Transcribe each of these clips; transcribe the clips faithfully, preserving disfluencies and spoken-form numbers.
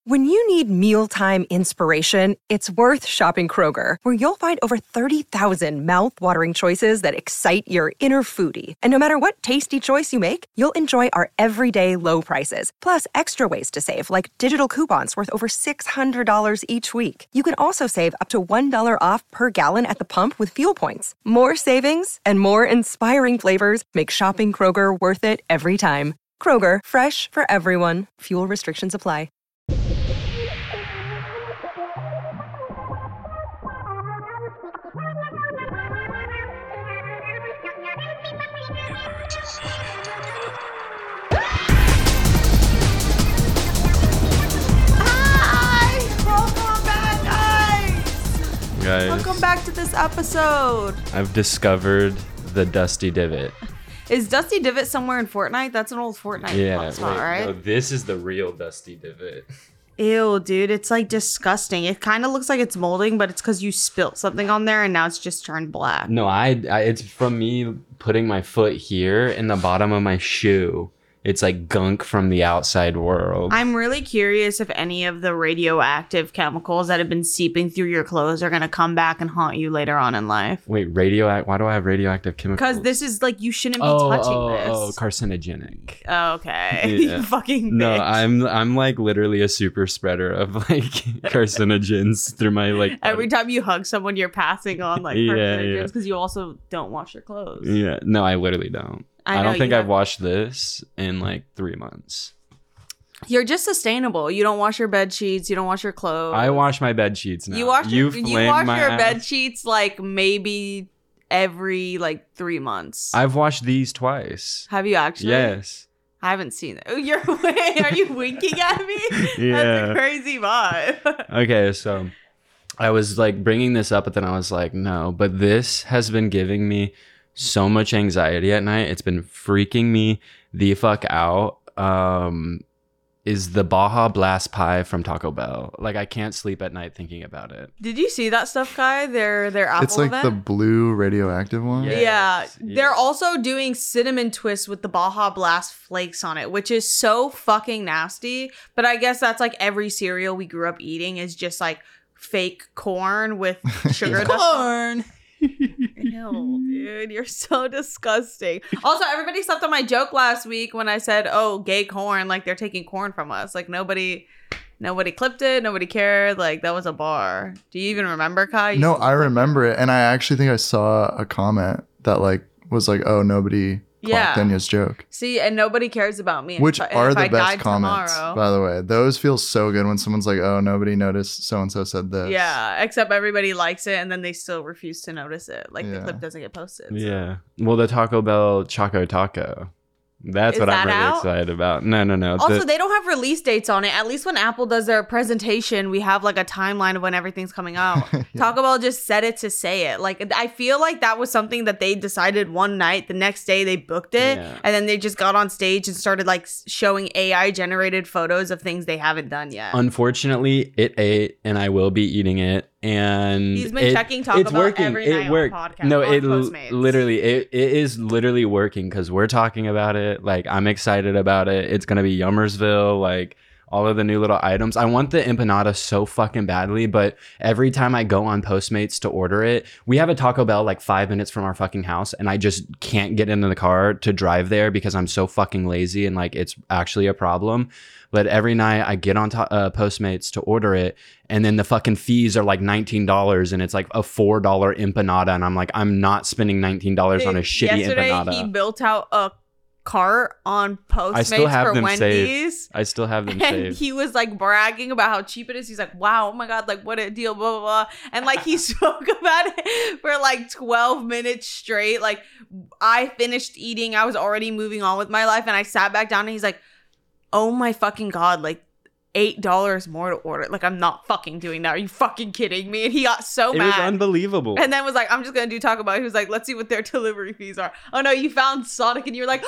When you need mealtime inspiration, it's worth shopping Kroger, where you'll find over thirty thousand mouth-watering choices that excite your inner foodie. And no matter what tasty choice you make, you'll enjoy our everyday low prices, plus extra ways to save, like digital coupons worth over six hundred dollars each week. You can also save up to one dollar off per gallon at the pump with fuel points. More savings and more inspiring flavors make shopping Kroger worth it every time. Kroger, fresh for everyone. Fuel restrictions apply. Guys, welcome back to this episode. I've discovered the Dusty Divot. Is Dusty Divot somewhere in Fortnite? That's an old Fortnite yeah, spot, wait, right? No, this is the real Dusty Divot. Ew, dude, it's like disgusting. It kind of looks like it's molding, but it's because you spilt something on there and now it's just turned black. No, I, I it's from me putting my foot here in the bottom of my shoe. It's like gunk from the outside world. I'm really curious if any of the radioactive chemicals that have been seeping through your clothes are going to come back and haunt you later on in life. Wait, radioact? Why do I have radioactive chemicals? Because this is like, you shouldn't be oh, touching oh, this. Oh, carcinogenic. Okay. Yeah. You fucking bitch. No, I'm I'm like literally a super spreader of like carcinogens through my like. Every time you hug someone, you're passing on like Yeah, carcinogens because yeah. you also don't wash your clothes. Yeah, no, I literally don't. I, I, don't know think you I've have- washed this in like three months. You're just sustainable. You don't wash your bed sheets. You don't wash your clothes. I wash my bed sheets now. You wash your, You've you flamed wash my your ass. bed sheets like maybe every like three months. I've washed these twice. Have you actually? Yes. I haven't seen it. Oh, you're are you winking at me? Yeah. That's a crazy vibe. Okay, so I was like bringing this up, but then I was like, no. But this has been giving me so much anxiety at night. It's been freaking me the fuck out. Um, is the Baja Blast pie from Taco Bell. Like, I can't sleep at night thinking about it. Did you see that stuff, Kai? Their their Apple It's like event? the blue radioactive one. Yeah. Yeah, Yes, they're yes. also doing cinnamon twists with the Baja Blast flakes on it, which is so fucking nasty. But I guess that's like every cereal we grew up eating is just like fake corn with sugar dust. Corn. Ew, dude, you're so disgusting. Also, everybody slept on my joke last week when I said, "Oh, gay corn," like they're taking corn from us. Like nobody, nobody clipped it. Nobody cared. Like that was a bar. Do you even remember, Kai? You No, I remember it, and I actually think I saw a comment that like was like, "Oh, nobody Yeah. clocked Denya's joke," See, and nobody cares about me. And which if I- are if the I best died comments, tomorrow- by the way. Those feel so good when someone's like, "Oh, nobody noticed so and so said this." Yeah, except everybody likes it and then they still refuse to notice it. Like the Yeah. clip doesn't get posted. so. Yeah. Well, the Taco Bell Choco Taco. That's Is what I'm that really out? excited about. No, no, no. Also, The- they don't have release dates on it. At least when Apple does their presentation, we have like a timeline of when everything's coming out. Taco Bell just said it to say it. Like, I feel like that was something that they decided one night. The next day, they booked it, Yeah. and then they just got on stage and started like s- showing A I generated photos of things they haven't done yet. Unfortunately, it ate, and I will be eating it. And He's been it- checking Taco it's Bell working. every it night on worked. podcast- no, on it l- Postmates. literally, it, it is literally working because we're talking about it. Like, I'm excited about it. It's gonna be Yummersville. Like, all of the new little items. I want the empanada so fucking badly, but every time I go on Postmates to order it, we have a Taco Bell like five minutes from our fucking house, and I just can't get into the car to drive there because I'm so fucking lazy, and like it's actually a problem. But every night I get on to- uh, Postmates to order it, and then the fucking fees are like nineteen dollars, and it's like a four dollar empanada, and I'm like, I'm not spending nineteen dollars on a shitty Yesterday, empanada. he built out a cart on Postmates I still have for them Wendy's. saved. I still have them And saved. he was like bragging about how cheap it is. He's like, wow, oh my God, like what a deal, blah, blah, blah. And like he spoke about it for like twelve minutes straight. Like I finished eating. I was already moving on with my life. And I sat back down and he's like, oh my fucking God, like eight dollars more to order. Like I'm not fucking doing that. Are you fucking kidding me? And he got so It mad. was unbelievable. And then was like, I'm just gonna do Taco Bell. He was like, let's see what their delivery fees are. Oh no, you found Sonic, and you're like,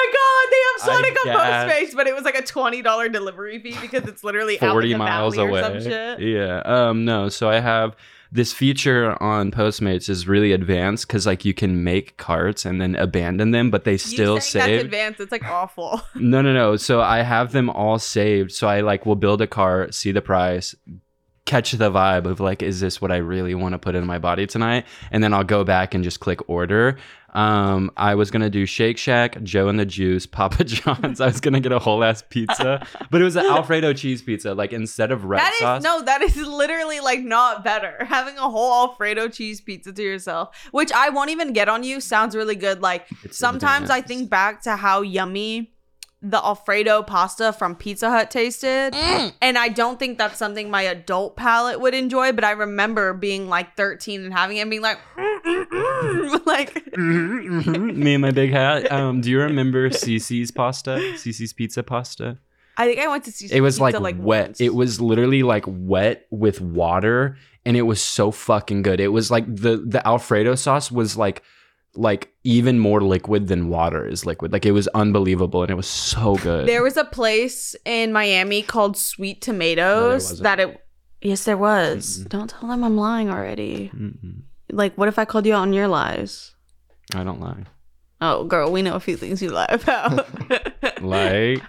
oh my God, they have Sonic I on guess. Postmates, but it was like a twenty dollar delivery fee because it's literally out forty in the miles valley away. or some shit. Yeah. Um. No. So I have this feature on Postmates is really advanced because like you can make carts and then abandon them, but they still you saying save. That's advanced. It's like awful. No, no, no. So I have them all saved. So I like will build a cart, see the price, catch the vibe of like, is this what I really want to put in my body tonight? And then I'll go back and just click order. Um, I was gonna do Shake Shack, Joe and the Juice, Papa John's. I was gonna get a whole ass pizza, but it was an Alfredo cheese pizza. Like instead of red That sauce. is no, that is literally like not better. Having a whole Alfredo cheese pizza to yourself, which I won't even get on you, sounds really good. Like It's sometimes I advanced. think back to how yummy the Alfredo pasta from Pizza Hut tasted. Mm. And I don't think that's something my adult palate would enjoy, but I remember being like thirteen and having it and being like, mm, mm, mm. like Mhm, mhm. Me and my big hat. Um, do you remember Cece's pasta? Cece's pizza pasta? I think I went to see It was like, like wet. once. It was literally like wet with water, and it was so fucking good. It was like the the Alfredo sauce was like like even more liquid than water is liquid. Like it was unbelievable, and it was so good. There was a place in Miami called Sweet Tomatoes wasn't. that it. Yes, there was. Don't tell them I'm lying already. Mm-mm. Like, what if I called you out on your lies? I don't lie. Oh, girl, we know a few things you lie about. Like,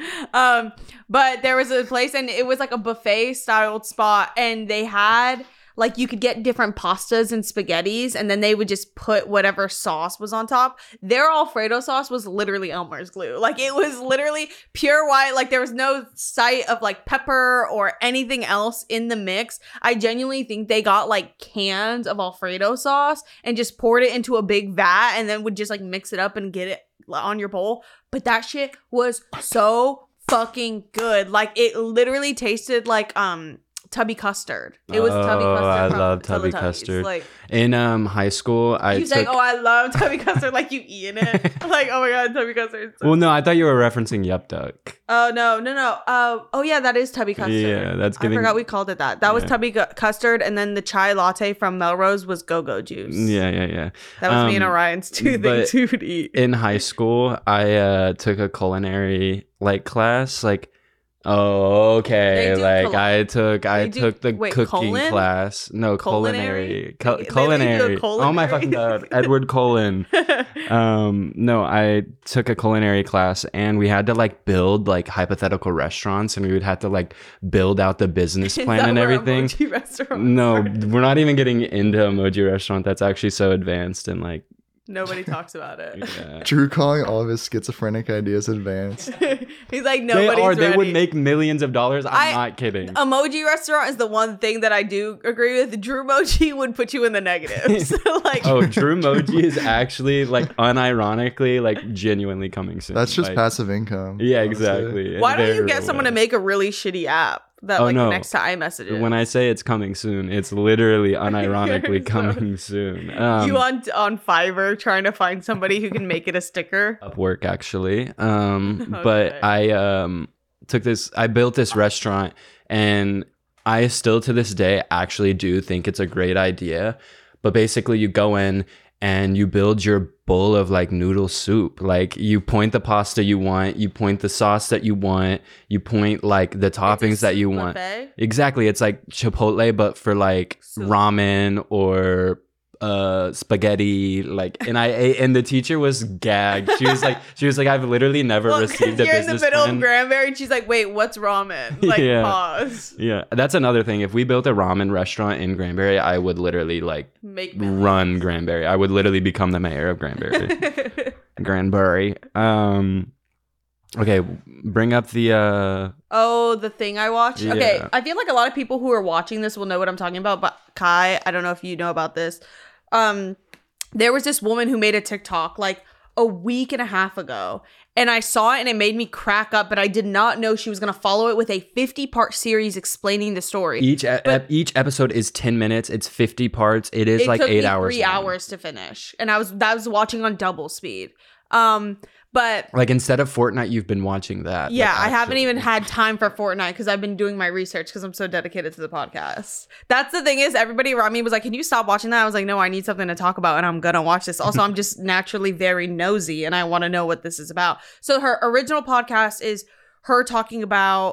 um, but there was a place, and it was like a buffet styled spot, and they had like you could get different pastas and spaghettis, and then they would just put whatever sauce was on top. Their Alfredo sauce was literally Elmer's glue. Like it was literally pure white. Like there was no sight of like pepper or anything else in the mix. I genuinely think they got like cans of Alfredo sauce and just poured it into a big vat and then would just like mix it up and get it on your bowl. But that shit was so fucking good. Like it literally tasted like um Tubby custard. It was Tubby Oh, custard. I from love Tubby Teletubbies. custard. Like in um high school, I you took. saying, "Oh, I love Tubby custard," like you eating it. Like, oh my god, Tubby custard. well, no, I thought you were referencing Yup Duck. Oh no, no, no. Uh, oh yeah, that is Tubby custard. Yeah, that's I giving- forgot we called it that. That was Yeah. Tubby gu- custard, and then the chai latte from Melrose was Go-Go juice. Yeah, yeah, yeah. That was me and Um, Orion's two but- things we would eat. In high school, I uh, took a culinary like class. Like, oh, okay. They do Like cul- I took, I they do- took the wait, cooking colon? class. No, Culinary? culinary, Cu- They- they do a culinary. Oh my culinary? fucking god, Edward Cullen. Um, no, I took a culinary class, and we had to like build like hypothetical restaurants, and we would have to like build out the business Is plan that and where everything. Emoji restaurants No, are? we're not even getting into emoji restaurant. That's actually so advanced and like, Nobody talks about it. yeah. Drew calling all of his schizophrenic ideas advanced. He's like They nobody's are. They would ready. make millions of dollars. I'm I- not kidding. Emoji restaurant is the one thing that I do agree with. Drew Emoji would put you in the negatives. like, Oh, Drew Emoji is actually like unironically like genuinely coming soon. That's just Like, passive income. Yeah, honestly. exactly. why don't you Very get someone to well. make a really shitty app that Oh, like no. connects to iMessages? When I say it's coming soon, it's literally unironically You're so- coming soon. Um, you on on Fiverr trying to find somebody who can make it a sticker. Upwork actually. Um, Okay. but I um took this. I built this restaurant, and I still to this day actually do think it's a great idea. But basically, you go in and you build your bowl of like noodle soup. Like you point the pasta you want, you point the sauce that you want, you point like the toppings that you want. Buffet? Exactly. It's like Chipotle, but for like Soup. ramen or uh spaghetti. Like, and I ate, and the teacher was gagged. She was like, she was like, I've literally never Well, 'cause received a you're in the business middle plan. of Granbury and she's like, wait, what's ramen? Like, Yeah. pause. Yeah, that's another thing. If we built a ramen restaurant in Granbury, I would literally like Make run Granbury. I would literally become the mayor of Granbury. Granbury. Um. Okay, bring up the uh Oh, the thing I watched? Okay, Yeah. I feel like a lot of people who are watching this will know what I'm talking about, but Kai, I don't know if you know about this. Um, there was this woman who made a TikTok like a week and a half ago, and I saw it and it made me crack up, but I did not know she was going to follow it with a fifty part series explaining the story. each e- But- each episode is ten minutes. It's fifty parts. It is it like took eight me hours. three long. hours to finish, and I was that was watching on double speed. Um, but Like instead of Fortnite, you've been watching that. yeah, like, I haven't actually. even had time for Fortnite because I've been doing my research because I'm so dedicated to the podcast. That's the thing is everybody around me was like, can you stop watching that? I was like, no, I need something to talk about and I'm going to watch this. Also, I'm just naturally very nosy and I want to know what this is about. So her original podcast is her talking about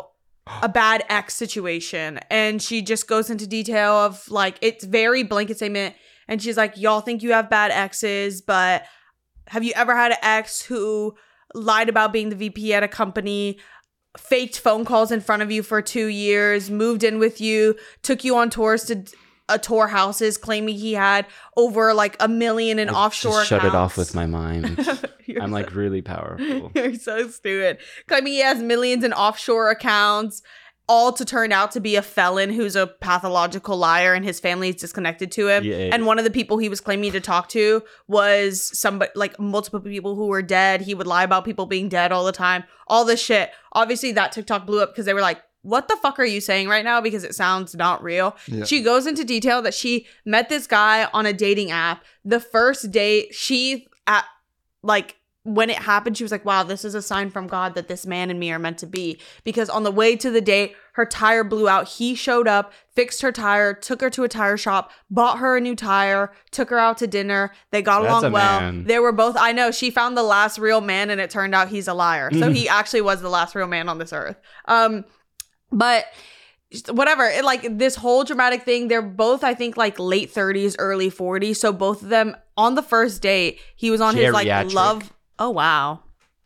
a bad ex situation. And she just goes into detail of like, it's very blanket statement. And she's like, y'all think you have bad exes, but have you ever had an ex who lied about being the V P at a company, faked phone calls in front of you for two years, moved in with you, took you on tours to uh, tour houses, claiming he had over like a million in I offshore just shut accounts. it off with my mind. I'm so, like really powerful. You're so stupid. Claiming he has millions in offshore accounts, all to turn out to be a felon who's a pathological liar and his family is disconnected to him. Yeah. And one of the people he was claiming to talk to was somebody, like multiple people who were dead. He would lie about people being dead all the time. All this shit. Obviously, that TikTok blew up because they were like, what the fuck are you saying right now? Because it sounds not real. Yeah. She goes into detail that she met this guy on a dating app. The first date, she, at like, when it happened, she was like, wow, this is a sign from God that this man and me are meant to be. Because on the way to the date, her tire blew out. He showed up, fixed her tire, took her to a tire shop, bought her a new tire, took her out to dinner. They got That's along a well. man. They were both, I know, she found the last real man and it turned out he's a liar. So he actually was the last real man on this earth. Um, but whatever, it, like this whole dramatic thing, they're both, I think, like late thirties, early forties. So both of them on the first date, he was on his like Geriatric. love. Oh, wow.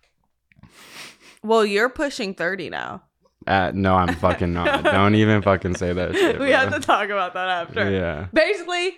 Well, you're pushing thirty now. Uh, no, I'm fucking not. Don't even fucking say that shit, We bro. have to talk about that after. Yeah. Basically,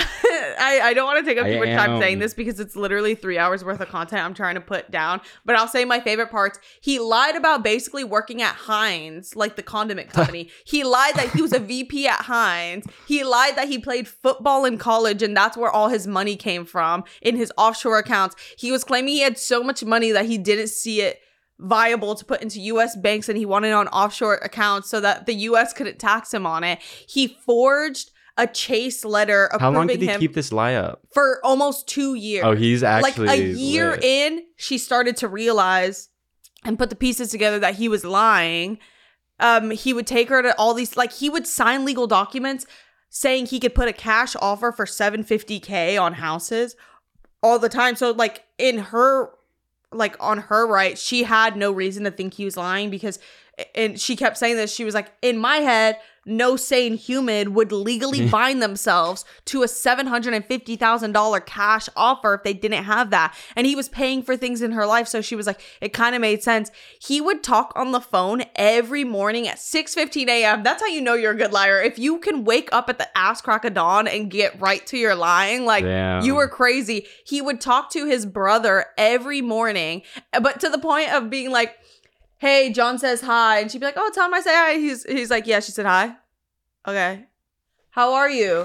I, I don't want to take up too I much time am- saying this because it's literally three hours worth of content I'm trying to put down. But I'll say my favorite parts. He lied about basically working at Heinz, like the condiment company. He lied that he was a V P at Heinz. He lied that he played football in college and that's where all his money came from in his offshore accounts. He was claiming he had so much money that he didn't see it viable to put into U S banks and he wanted it on offshore accounts so that the U S couldn't tax him on it. He forged a Chase letter approving How long did he him keep this lie up? for almost two years. Oh, he's actually like a year lit. in, she started to realize and put the pieces together that he was lying. Um, he would take her to all these, like he would sign legal documents saying he could put a cash offer for seven hundred fifty K on houses all the time. So like in her, like on her right, she had no reason to think he was lying because, and she kept saying this, she was like, in my head, no sane human would legally bind themselves to a seven hundred fifty thousand dollars cash offer if they didn't have that. And he was paying for things in her life. So she was like, it kind of made sense. He would talk on the phone every morning at six fifteen a.m. That's how you know you're a good liar. If you can wake up at the ass crack of dawn and get right to your lying, like Damn. you were crazy. He would talk to his brother every morning, but to the point of being like, hey, John says hi. And she'd be like, oh, tell him I say hi. He's he's like, yeah, she said hi. Okay. How are you?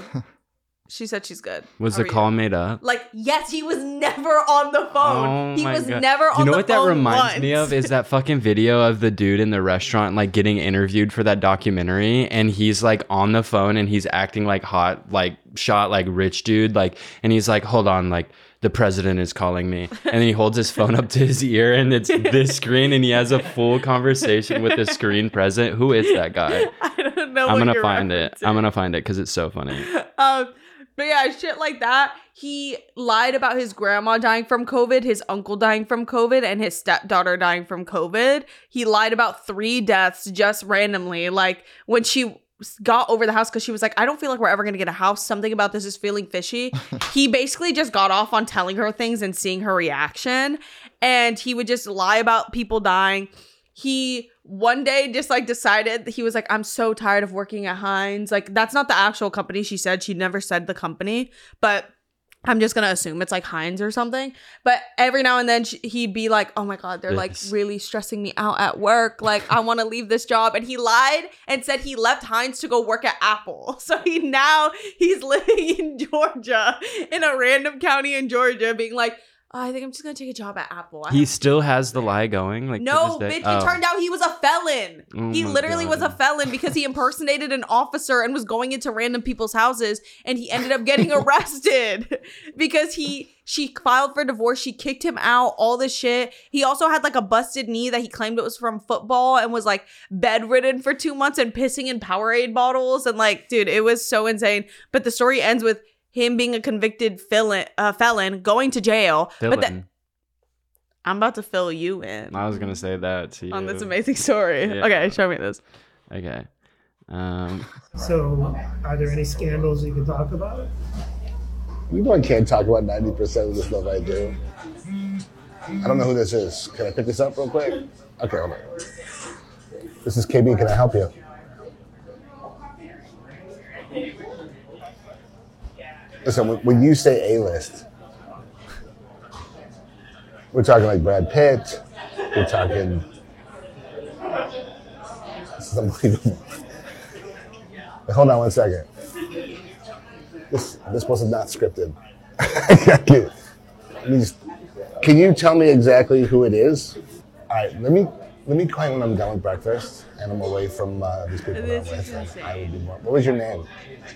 She said she's good. Was How the are call you? made up? Like, yes, he was never on the phone. Oh he my was God. never on the phone. You know what that reminds me once. of is that fucking video of the dude in the restaurant like getting interviewed for that documentary and he's like on the phone and he's acting like hot, like shot like rich dude, like, and he's like, hold on, like the president is calling me. And then he holds his phone up to his ear and it's this screen and he has a full conversation with the screen present. Who is that guy? I don't know. I'm what gonna you're find it. referencing. I'm gonna find it because it's so funny. Um, but yeah, shit like that. He lied about his grandma dying from COVID, his uncle dying from COVID, and his stepdaughter dying from COVID. He lied about three deaths just randomly. Like when she got over the house because she was like, I don't feel like we're ever going to get a house. Something about this is feeling fishy. He basically just got off on telling her things and seeing her reaction. And he would just lie about people dying. He one day just like decided, he was like, I'm so tired of working at Heinz. Like that's not the actual company she said. She never said the company, but I'm just going to assume it's like Heinz or something. But every now and then she, he'd be like, oh my God, they're like This- really stressing me out at work. Like I want to leave this job. And he lied and said he left Heinz to go work at Apple. So he now he's living in Georgia, in a random county in Georgia, being like, oh, I think I'm just going to take a job at Apple. I He have- still has the lie going. Like to no, this day? bitch, Oh. it turned out he was a felon. Oh he my literally was a God. felon because he impersonated an officer and was going into random people's houses and he ended up getting arrested because he she filed for divorce. She kicked him out, all this shit. He also had like a busted knee that he claimed it was from football and was like bedridden for two months and pissing in Powerade bottles. And like, dude, it was so insane. But the story ends with him being a convicted felon, uh, felon going to jail. But that Villain. I'm about to fill you in I was gonna say that to you. on this amazing story. Yeah. Okay, show me this. Okay. Um, So, are there any scandals you can talk about? You know I can't talk about ninety percent of the stuff I do. I don't know who this is. Can I pick this up real quick? Okay, hold on. This is K B. Can I help you? Listen, when- when you say A-list, we're talking like Brad Pitt. We're talking... This is unbelievable. Wait, hold on one second. This this wasn't not scripted. Let me just, can you tell me exactly who it is? All right, let me let me call you when I'm done with breakfast and I'm away from uh, these people. This that I'm is with, and insane. I will be more. What was your name?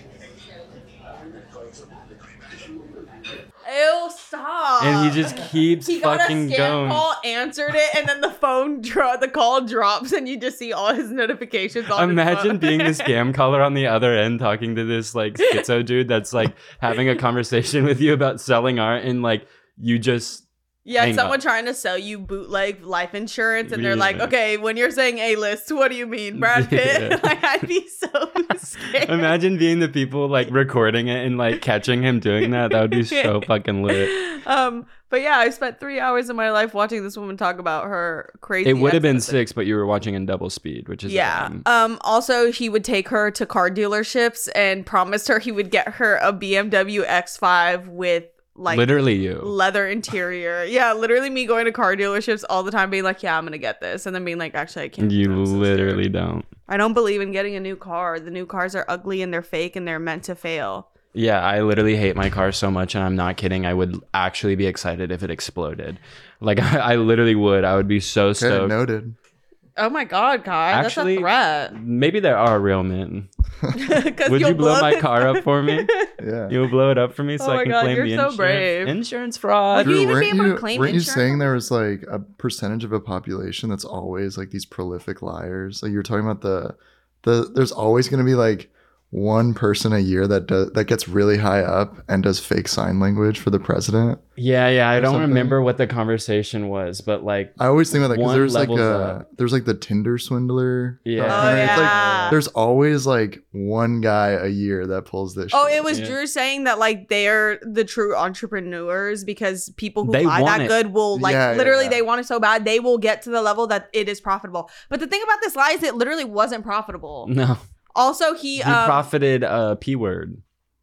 Ew, stop. and he just keeps He got a fucking scam going. call, answered it, and then the phone dro- the call drops, and you just see all his notifications on his Imagine phone. being the scam caller on the other end, talking to this like schizo dude that's like having a conversation with you about selling art, and like you just Yeah, hang someone up. trying to sell you bootleg life insurance, and they're Yeah. like, "Okay, when you're saying A-list, what do you mean, Brad Pitt?" Yeah. Like, I'd be so scared. Imagine being the people like recording it and like catching him doing that. That would be so fucking lit. Um, but yeah, I spent three hours of my life watching this woman talk about her crazy. It would have been ex-husband. six, but you were watching in double speed, which is Yeah. um, Um. Also, he would take her to car dealerships and promised her he would get her a B M W X five with like literally you. leather interior. Yeah, literally me going to car dealerships all the time, being like, "Yeah, I'm gonna get this," and then being like, "Actually, I can't." You I'm so literally scared. don't. I don't believe in getting a new car. The new cars are ugly and they're fake and they're meant to fail. Yeah, I literally hate my car so much, and I'm not kidding. I would actually be excited if it exploded. Like I, I literally would. I would be so Okay, stoked. noted. Oh my god, Kai, Actually, that's a threat. Maybe there are real men. 'Cause Would you'll you blow my it- car up for me? Yeah. You'll blow it up for me so Oh I my can God, claim you're the so insurance. brave. Insurance fraud. Would you even weren't be able to you, claim weren't you insurance? saying there was like a percentage of a population that's always like these prolific liars? Like you were talking about the the there's always going to be like one person a year that does that gets really high up and does fake sign language for the president. Yeah, yeah. I don't something. remember what the conversation was, but like, I always think about that because One there's like levels a up. there's like the Tinder swindler. Yeah. documentary. Oh, It's yeah. like there's always like one guy a year that pulls this. Oh, shit. it was Yeah. Drew saying that like they're the true entrepreneurs because people who They buy want that it. good will like Yeah, yeah, literally yeah. they want it so bad they will get to the level that it is profitable. But the thing about this lie is it literally wasn't profitable. no. Also, he He um, profited a P word.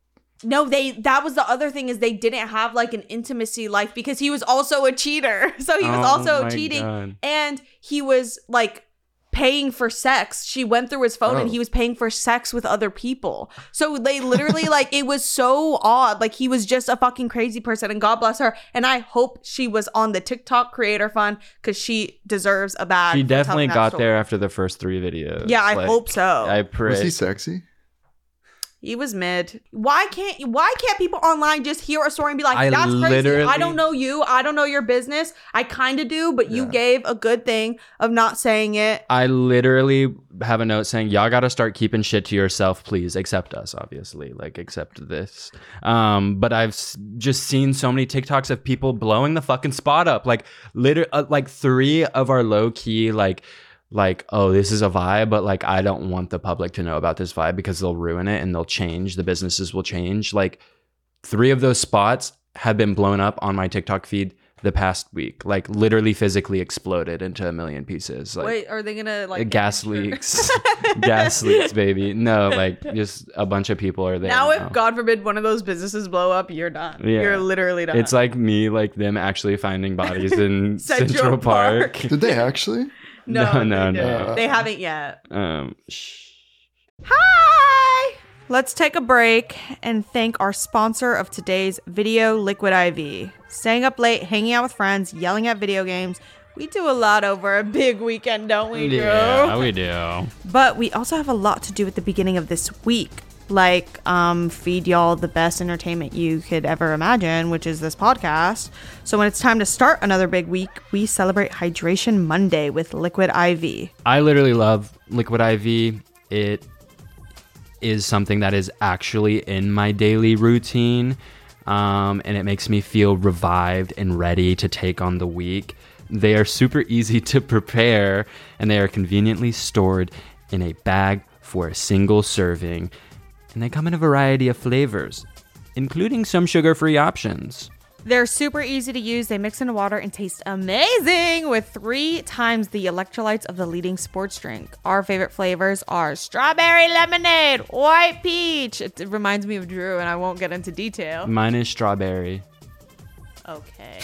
no, they that was the other thing is they didn't have like an intimacy life because he was also a cheater. So he was Oh also my cheating God. and he was like paying for sex. She went through his phone and Oh. he was paying for sex with other people. So they literally like it was so odd. Like he was just a fucking crazy person and God bless her. And I hope she was on the TikTok creator fund because she deserves a bag. She for definitely telling that got story. there after the first three videos. Yeah, I Like, hope so. I pray. Was he sexy? He was mid. Why can't why can't people online just hear a story and be like, I that's crazy. literally- I don't know you. I don't know your business. I kind of do, but you Yeah. gave a good thing of not saying it. I literally have a note saying, y'all got to start keeping shit to yourself, please. Except us, obviously. Like, except this. Um, but I've s- just seen so many TikToks of people blowing the fucking spot up. Like, literally, uh, like three of our low key, like, like, oh, this is a vibe, but like, I don't want the public to know about this vibe because they'll ruin it and they'll change. The businesses will change. Like, three of those spots have been blown up on my TikTok feed the past week. Like, literally physically exploded into a million pieces. Like, Wait, are they gonna uh, like gas get insured? leaks. Gas leaks, baby. No, like, just a bunch of people are there. Now, if God forbid one of those businesses blow up, you're done. Yeah. You're literally done. It's like me, like them actually finding bodies in Central Central, Park. Park. Did they actually? no, no, no, they, no. didn't. They haven't yet. Um, shh. Hi! Let's take a break and thank our sponsor of today's video, Liquid I V. Staying up late, hanging out with friends, yelling at video games. We do a lot over a big weekend, don't we, Drew? Yeah, we do. But we also have a lot to do at the beginning of this week. Like, um, feed y'all the best entertainment you could ever imagine, which is this podcast. So when it's time to start another big week, we celebrate Hydration Monday with Liquid I V. I literally love Liquid I V. It is something that is actually in my daily routine, um, and it makes me feel revived and ready to take on the week. They are super easy to prepare, and they are conveniently stored in a bag for a single serving. And they come in a variety of flavors, including some sugar-free options. They're super easy to use. They mix into water and taste amazing with three times the electrolytes of the leading sports drink. Our favorite flavors are strawberry lemonade, white peach. It, it reminds me of Drew, and I won't get into detail. Mine is strawberry. Okay.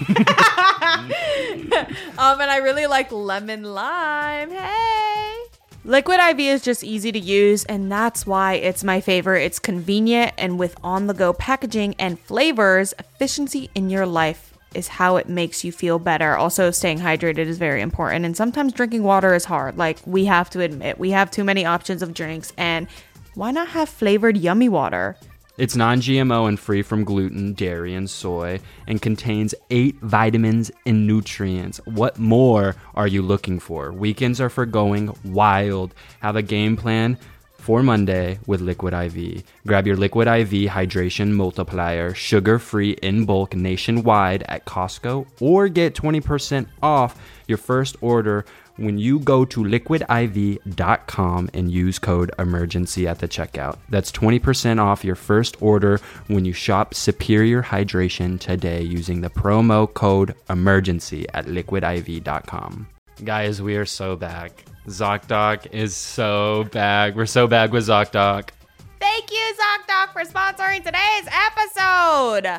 um, and I really like lemon lime. Hey. Liquid I V is just easy to use, and that's why it's my favorite. It's convenient, and with on-the-go packaging and flavors, efficiency in your life is how it makes you feel better. Also, staying hydrated is very important, and sometimes drinking water is hard. Like, we have to admit, we have too many options of drinks, and why not have flavored yummy water? It's non-G M O and free from gluten, dairy, and soy, and contains eight vitamins and nutrients. What more are you looking for? Weekends are for going wild. Have a game plan for Monday with Liquid I V. Grab your Liquid I V Hydration Multiplier, sugar-free in bulk nationwide at Costco, or get twenty percent off your first order when you go to liquid I V dot com and use code EMERGENCY at the checkout. That's twenty percent off your first order when you shop Superior Hydration today using the promo code EMERGENCY at liquid I V dot com. Guys, we are so back. ZocDoc is so back. We're so back with ZocDoc. Thank you, ZocDoc, for sponsoring today's episode.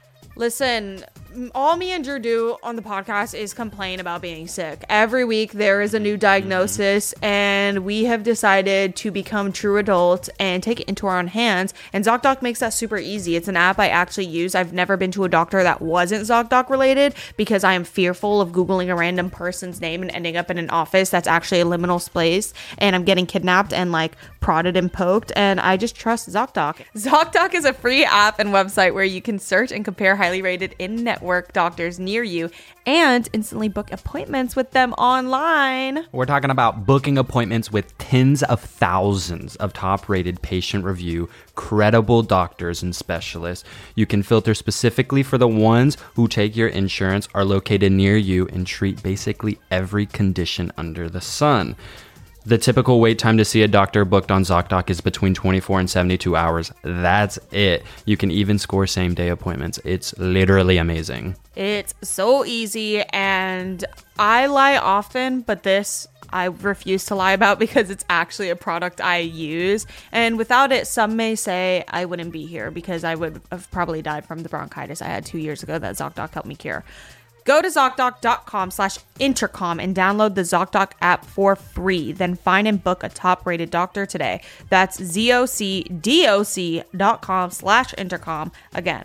Listen, all me and Drew do on the podcast is complain about being sick. Every week there is a new diagnosis, mm-hmm. and we have decided to become true adults and take it into our own hands. And ZocDoc makes that super easy. It's an app I actually use. I've never been to a doctor that wasn't ZocDoc related because I am fearful of Googling a random person's name and ending up in an office that's actually a liminal space, and I'm getting kidnapped and like prodded and poked, and I just trust ZocDoc. ZocDoc is a free app and website where you can search and compare highly rated in-network doctors near you and instantly book appointments with them online. We're talking about booking appointments with tens of thousands of top-rated patient review, credible doctors and specialists. You can filter specifically for the ones who take your insurance, are located near you, and treat basically every condition under the sun. The typical wait time to see a doctor booked on ZocDoc is between twenty-four and seventy-two hours. That's it. You can even score same-day appointments. It's literally amazing. It's so easy, and I lie often, but this I refuse to lie about because it's actually a product I use. And without it, some may say I wouldn't be here because I would have probably died from the bronchitis I had two years ago that ZocDoc helped me cure. Go to ZocDoc.com slash intercom and download the ZocDoc app for free. Then find and book a top-rated doctor today. That's Z-O-C-D-O-C dot com slash intercom. Again,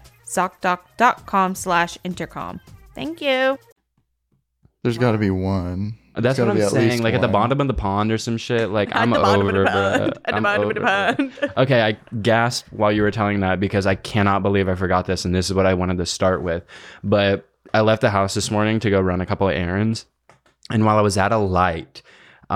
ZocDoc.com slash intercom. Thank you. There's got to be one. That's what I'm saying. Like one. At the bottom of the pond or some shit. Like at I'm over, bro. I'm over. Okay, I gasped while you were telling that because I cannot believe I forgot this, and this is what I wanted to start with. But I left the house this morning to go run a couple of errands, and while I was at a light,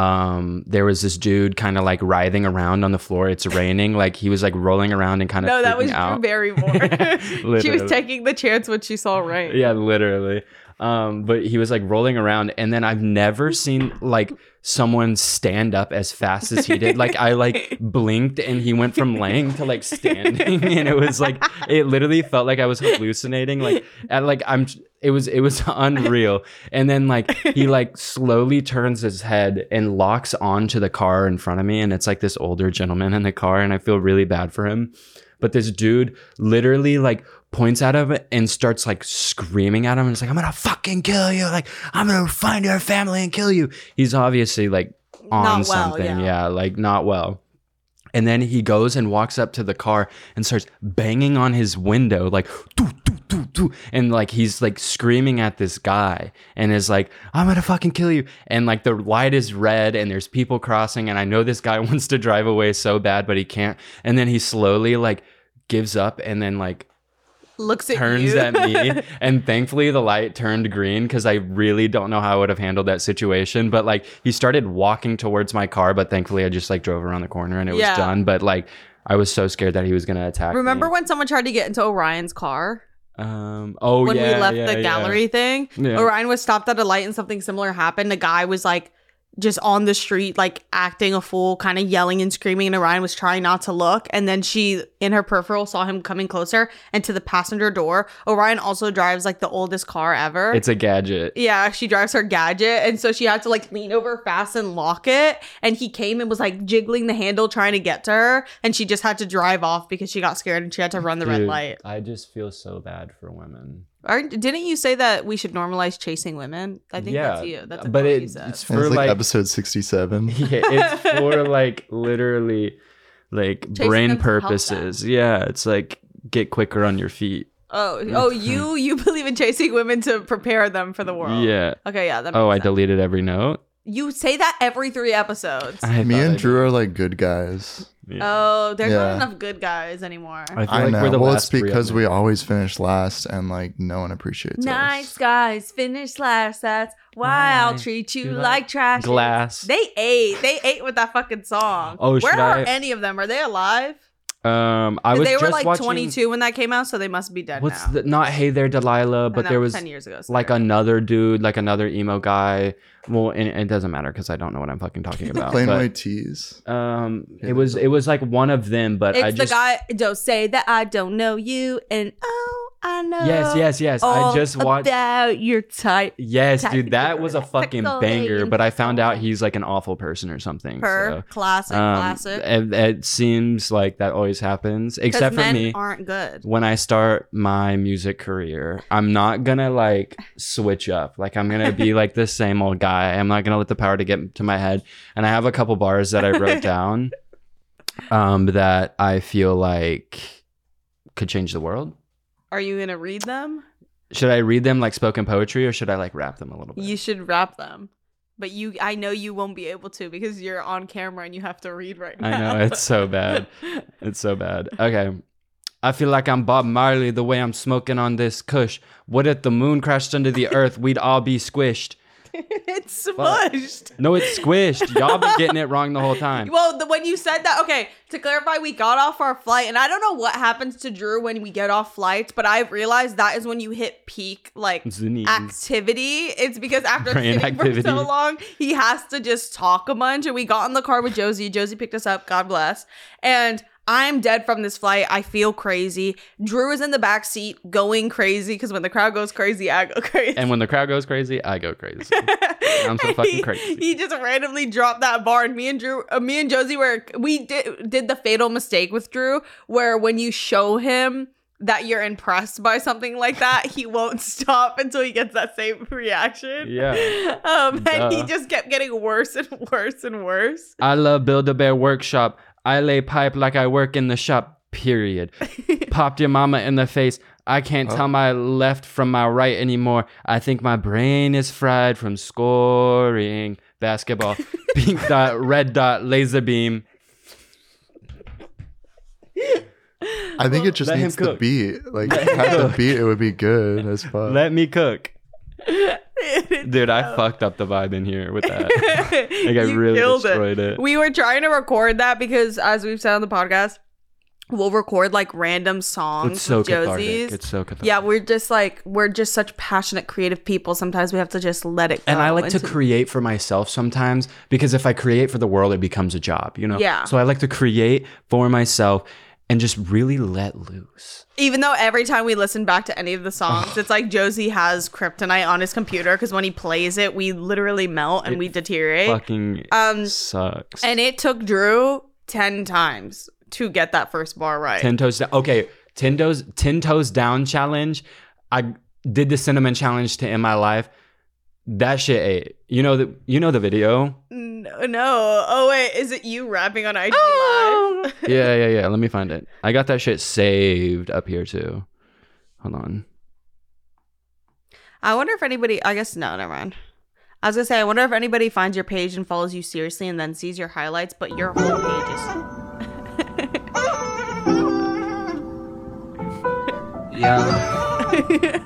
um, there was this dude kind of like writhing around on the floor. It's raining. Like he was like rolling around and kind of no, that was out. Drew Barrymore. She was taking the chance when she saw rain. Yeah, literally. Um, but he was like rolling around, and then I've never seen like someone stand up as fast as he did. Like I like blinked and he went from laying to like standing, and it was like it literally felt like I was hallucinating. Like at like I'm it was it was unreal. And then like he like slowly turns his head and locks onto the car in front of me, and it's like this older gentleman in the car, and I feel really bad for him. But this dude literally like points at him and starts like screaming at him. And it's like, I'm going to fucking kill you. Like, I'm going to find your family and kill you. He's obviously like on not well, something. yeah. yeah, like not well. And then he goes and walks up to the car and starts banging on his window, like, doo, doo, doo, doo. And like, he's like screaming at this guy and is like, I'm going to fucking kill you. And like the light is red and there's people crossing. And I know this guy wants to drive away so bad, but he can't. And then he slowly like gives up and then like, looks at turns you. at me, and thankfully the light turned green because I really don't know how I would have handled that situation. But like he started walking towards my car, but thankfully I just like drove around the corner and it yeah. was done. But like I was so scared that he was gonna attack Remember me. when someone tried to get into Orion's car? Um. Oh when yeah. we left yeah, the yeah. gallery thing. Yeah. Orion was stopped at a light and something similar happened. A guy was like just on the street, like acting a fool, kind of yelling and screaming, and Orion was trying not to look. And then she, in her peripheral, saw him coming closer and to the passenger door. Orion also drives like the oldest car ever. It's a gadget. Yeah, she drives her gadget, and so she had to like lean over fast and lock it. And he came and was like jiggling the handle trying to get to her, and she just had to drive off because she got scared and she had to run the red Dude, light. I just feel so bad for women. Aren't, didn't you say that we should normalize chasing women? I think Yeah, that's you. That's a but quote it- you said. it's And for it's like, like episode sixty-seven. Yeah, it's for like literally like Chasing brain them to help purposes. Yeah, it's like get quicker on your feet. Oh, oh, you you believe in chasing women to prepare them for the world? Yeah. Okay, yeah. That makes Oh, I sense. deleted every note. You say that every three episodes. I Me thought and I Drew did. are like good guys. Yeah. Oh, there's Yeah. not enough good guys anymore. I feel I like know. we're the Well, last it's three of because them. we always finish last, and like no one appreciates Nice us. guys finish last. That's why Why I'll treat you you like, like trash. glass. They ate. They ate with that fucking song. Oh, where should are I- any of them? Are they alive? Um, I 'Cause was they were just like watching, twenty-two when that came out, so they must be dead What's now. the, not Hey There Delilah, And but that there was ten years ago. like sorry. another dude, like another emo guy. Well, and it doesn't matter because I don't know what I'm fucking talking about. Plain but, white tees. Um, Yeah, it was it was like one of them, but It's I the just guy. Don't say that I don't know you, and oh, I know. yes, yes, yes. I all just watched. about your type. Yes, type dude, that was a fucking Typical banger. lady. But I found out he's like an awful person or something. Per so, classic, um, classic. It, it seems like that always happens, except for men me. aren't good. When I start my music career, I'm not gonna like switch up. Like I'm gonna be like the same old guy. I'm not gonna let the power to get to my head. And I have a couple bars that I wrote down um, that I feel like could change the world. Are you gonna read them? Should I read them like spoken poetry or should I like rap them a little bit? You should rap them. But you, I know you won't be able to because you're on camera and you have to read right now. I know, it's so bad. It's so bad. Okay. I feel like I'm Bob Marley the way I'm smoking on this kush. What if the moon crashed under the earth? We'd all be squished. It's smushed. No, it's squished. Y'all been getting it wrong the whole time. Well, the, when you said that, okay, to clarify, we got off our flight, and I don't know what happens to Drew when we get off flights, but I've realized that is when you hit peak, like, Zanies. activity. It's because after Brain sitting activity. for so long, he has to just talk a bunch, and we got in the car with Josie. Josie picked us up, God bless, and I'm dead from this flight. I feel crazy. Drew is in the back seat going crazy because when the crowd goes crazy, I go crazy. And when the crowd goes crazy, I go crazy. I'm so And fucking he, crazy. He just randomly dropped that bar, and me and Drew, uh, me and Josie were we did did the fatal mistake with Drew, where when you show him that you're impressed by something like that, he won't stop until he gets that same reaction. Yeah. Um, and he Duh. just kept getting worse and worse and worse. I love Build-A-Bear Workshop. I lay pipe like I work in the shop, period. Popped your mama in the face. I can't Oh. tell my left from my right anymore. I think my brain is fried from scoring basketball. Pink dot, red dot, laser beam. I think it just Let him needs the cook. beat. Like, had the beat, it would be good as fuck. Let me cook. Dude, I fucked up the vibe in here with that. Like, I You really killed destroyed it. We were trying to record that because, as we've said on the podcast, we'll record like random songs It's so with cathartic. Josie's. It's so cathartic. Yeah, we're just like we're just such passionate, creative people. Sometimes we have to just let it go. And I like to into- create for myself sometimes because if I create for the world, it becomes a job, you know? Yeah. So I like to create for myself and just really let loose. Even though every time we listen back to any of the songs, it's like Josie has kryptonite on his computer because when he plays it, we literally melt and It we deteriorate. Fucking Um, sucks. And it took Drew ten times to get that first bar right. Ten toes down. Okay, ten toes, ten toes down challenge. I did the cinnamon challenge to end my life. That shit ate. You know the you know the video. No, no. Oh wait, is it you rapping on I G Oh. Live? Yeah, yeah, yeah. Let me find it. I got that shit saved up here too. Hold on. I wonder if anybody. I guess no, never mind. I was gonna say, I wonder if anybody finds your page and follows you seriously and then sees your highlights, but your whole page is. Yeah.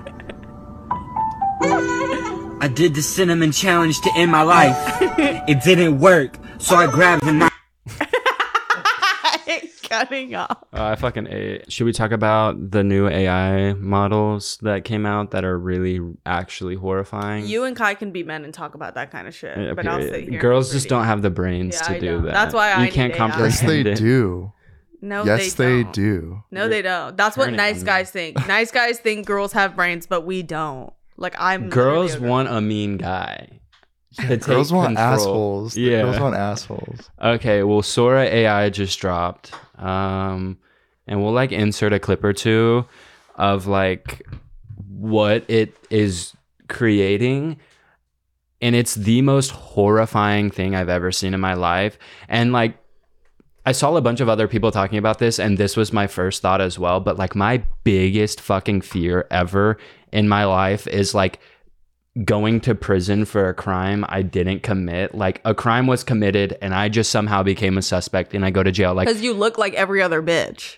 I did the cinnamon challenge to end my life. It didn't work, so I grabbed the knife. Cutting off. Oh, I fucking ate. Should we talk about the new A I models that came out that are really actually horrifying? You and Kai can be men and talk about that kind of shit. Yeah, but I'll period. sit here. Girls just don't have the brains Yeah, to I do don't. that. That's why I you can't need A I. comprehend Yes, they it. do. No, yes, they, they don't. do. No, they don't. That's what Turning nice on guys think. Nice guys think girls have brains, but we don't. Like I'm. Girls literally a girl. want a mean guy. to take Girls want control. assholes. Yeah. Girls want assholes. Okay, well, Sora A I just dropped, um, and we'll like insert a clip or two of like what it is creating, and it's the most horrifying thing I've ever seen in my life. And like, I saw a bunch of other people talking about this, and this was my first thought as well. But like, my biggest fucking fear ever in my life is like going to prison for a crime I didn't commit. Like a crime was committed and I just somehow became a suspect and I go to jail. Like, Because you look like every other bitch.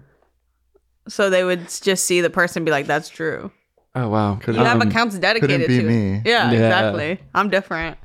So they would just see the person and be like, that's true. oh wow. Could You have Um, accounts dedicated be to me. it. Yeah, Yeah. exactly. I'm different.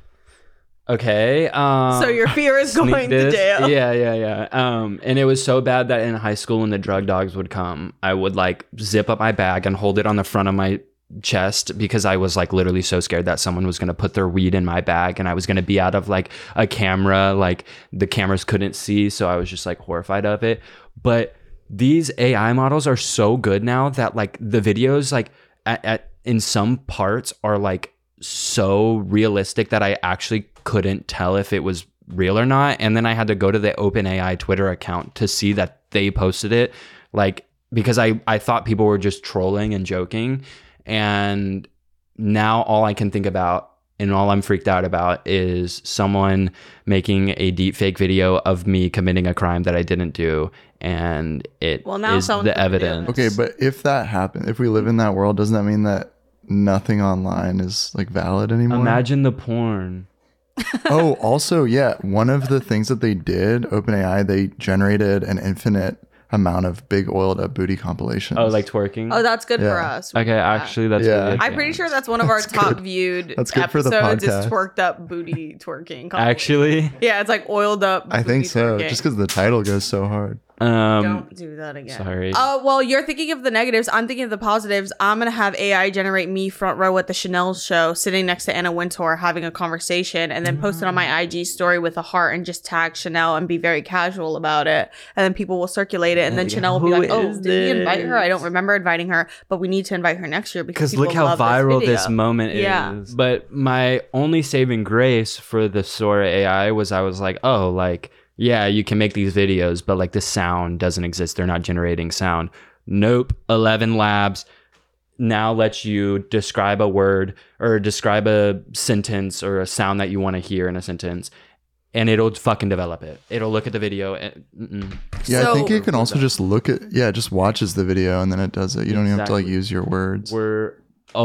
Okay. Um, so your fear is sneak going to this. jail. Yeah, yeah, yeah. Um, and it was so bad that in high school when the drug dogs would come, I would like zip up my bag and hold it on the front of my chest because I was like literally so scared that someone was going to put their weed in my bag and I was going to be out of like a camera, like the cameras couldn't see. So I was just like horrified of it. But these A I models are so good now that like the videos like at, at in some parts are like so realistic that I actually couldn't tell if it was real or not. And then I had to go to the OpenAI Twitter account to see that they posted it, like because I, I thought people were just trolling and joking. And now all I can think about and all I'm freaked out about is someone making a deep fake video of me committing a crime that I didn't do. And it Well, now is someone's the gonna do it. evidence. Okay, but if that happened, if we live in that world, doesn't that mean that nothing online is like valid anymore? Imagine the porn. Oh, also, yeah, one of the things that they did, OpenAI, they generated an infinite amount of big oiled up booty compilations. Oh, like twerking? Oh, that's good for Yeah. us. okay, actually, that's Yeah. really I'm pretty sure that's one of our top viewed That's good for the episodes is podcast. twerked up booty twerking. Actually, Yeah, it's like oiled up I think booty so, twerking. just because the title goes so hard. um, Don't do that again. sorry. Oh, well, you're thinking of the negatives. I'm thinking of the positives. I'm going to have A I generate me front row at the Chanel show, sitting next to Anna Wintour, having a conversation, and then post it on my I G story with a heart and just tag Chanel and be very casual about it. And then people will circulate it. And then Like, Chanel will be who like, oh, is did we invite her? I don't this? remember inviting her, but we need to invite her next year because Because look how love viral this, this, video." moment Yeah. is. But my only saving grace for the Sora A I was I was like, oh, like, yeah, you can make these videos, but like the sound doesn't exist. They're not generating sound. Nope. eleven Labs now lets you describe a word or describe a sentence or a sound that you want to hear in a sentence. And it'll fucking develop it. It'll look at the video. And, mm-mm. Yeah, So- I think you can also just look at, yeah, it just watches the video and then it does it. You don't even have to like Exactly. use your words. We're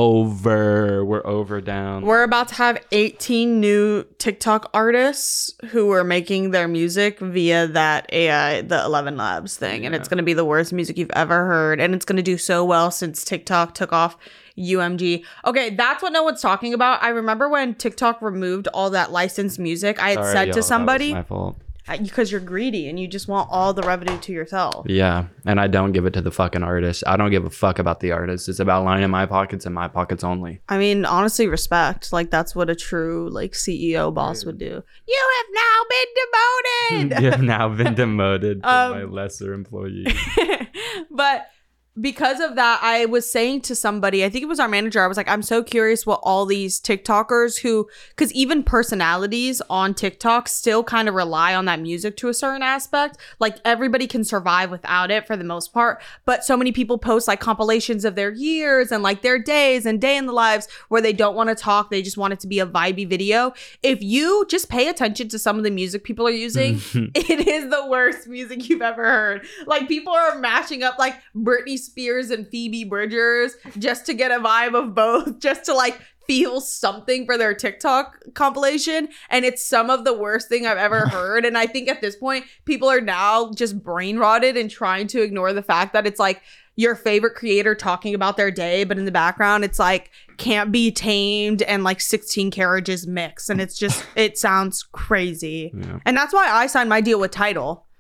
over. We're over down. We're about to have eighteen new TikTok artists who are making their music via that A I, the eleven Labs thing. And it's going to be the worst music you've ever heard. And it's going to do so well since TikTok took off U M G. Okay, that's what no one's talking about. I remember when TikTok removed all that licensed music, I had Sorry, said y'all, to that was somebody, my fault. because you're greedy and you just want all the revenue to yourself. Yeah, and I don't give it to the fucking artist. I don't give a fuck about the artist. It's about lining my pockets and my pockets only. I mean, honestly, respect. Like, that's what a true, like, C E O boss would do. You have now been demoted! You have now been demoted to Um, my lesser employee. But because of that, I was saying to somebody, I think it was our manager, I was like, I'm so curious what all these TikTokers who, because even personalities on TikTok still kind of rely on that music to a certain aspect. Like, everybody can survive without it for the most part. But so many people post like compilations of their years and like their days and day in the lives where they don't want to talk. They just want it to be a vibey video. If you just pay attention to some of the music people are using, it is the worst music you've ever heard. Like, people are mashing up like Britney Spears and Phoebe Bridgers just to get a vibe of both, just to like feel something for their TikTok compilation. And it's some of the worst thing I've ever heard. And I think at this point, people are now just brain rotted and trying to ignore the fact that it's like your favorite creator talking about their day, but in the background, it's like Can't Be Tamed and like sixteen Carriages mix. And it's just, it sounds crazy. Yeah. And that's why I signed my deal with Tidal.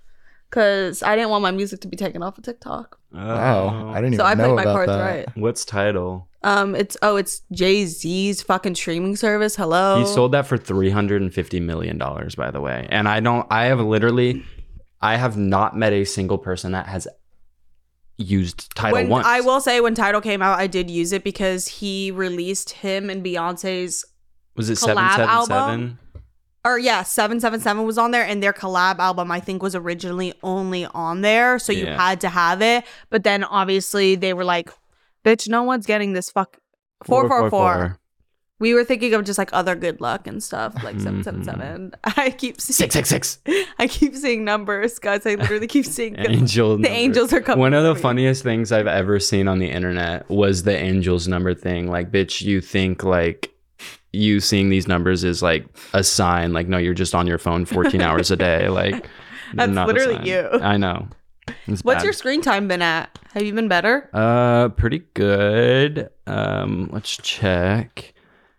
because I didn't want my music to be taken off of TikTok. Wow, I didn't even So I know played my about cards that. right. What's Tidal? Um, it's oh, it's Jay-Z's fucking streaming service. Hello. He sold that for three hundred fifty million dollars, by the way. And I don't, I have literally, I have not met a single person that has used Tidal when, once. I will say when Tidal came out, I did use it because he released him and Beyonce's Was it collab seven seven album? seven? Or yeah, seven seven seven was on there, and their collab album I think was originally only on there, so you Yeah. had to have it. But then obviously they were like, "Bitch, no one's getting this fuck four four four." We were thinking of just like other good luck and stuff like seven seven seven. I keep seeing, Six six six. I keep seeing numbers, guys. I literally keep seeing Angel. the number. angels are coming. One of the for me. funniest things I've ever seen on the internet was the angels number thing. Like, bitch, you think like you seeing these numbers is like a sign. Like, no, you're just on your phone fourteen hours a day. Like, That's not a literally sign. you. I know. It's What's bad. your screen time been at? Have you been better? Uh, pretty good. Um, let's check.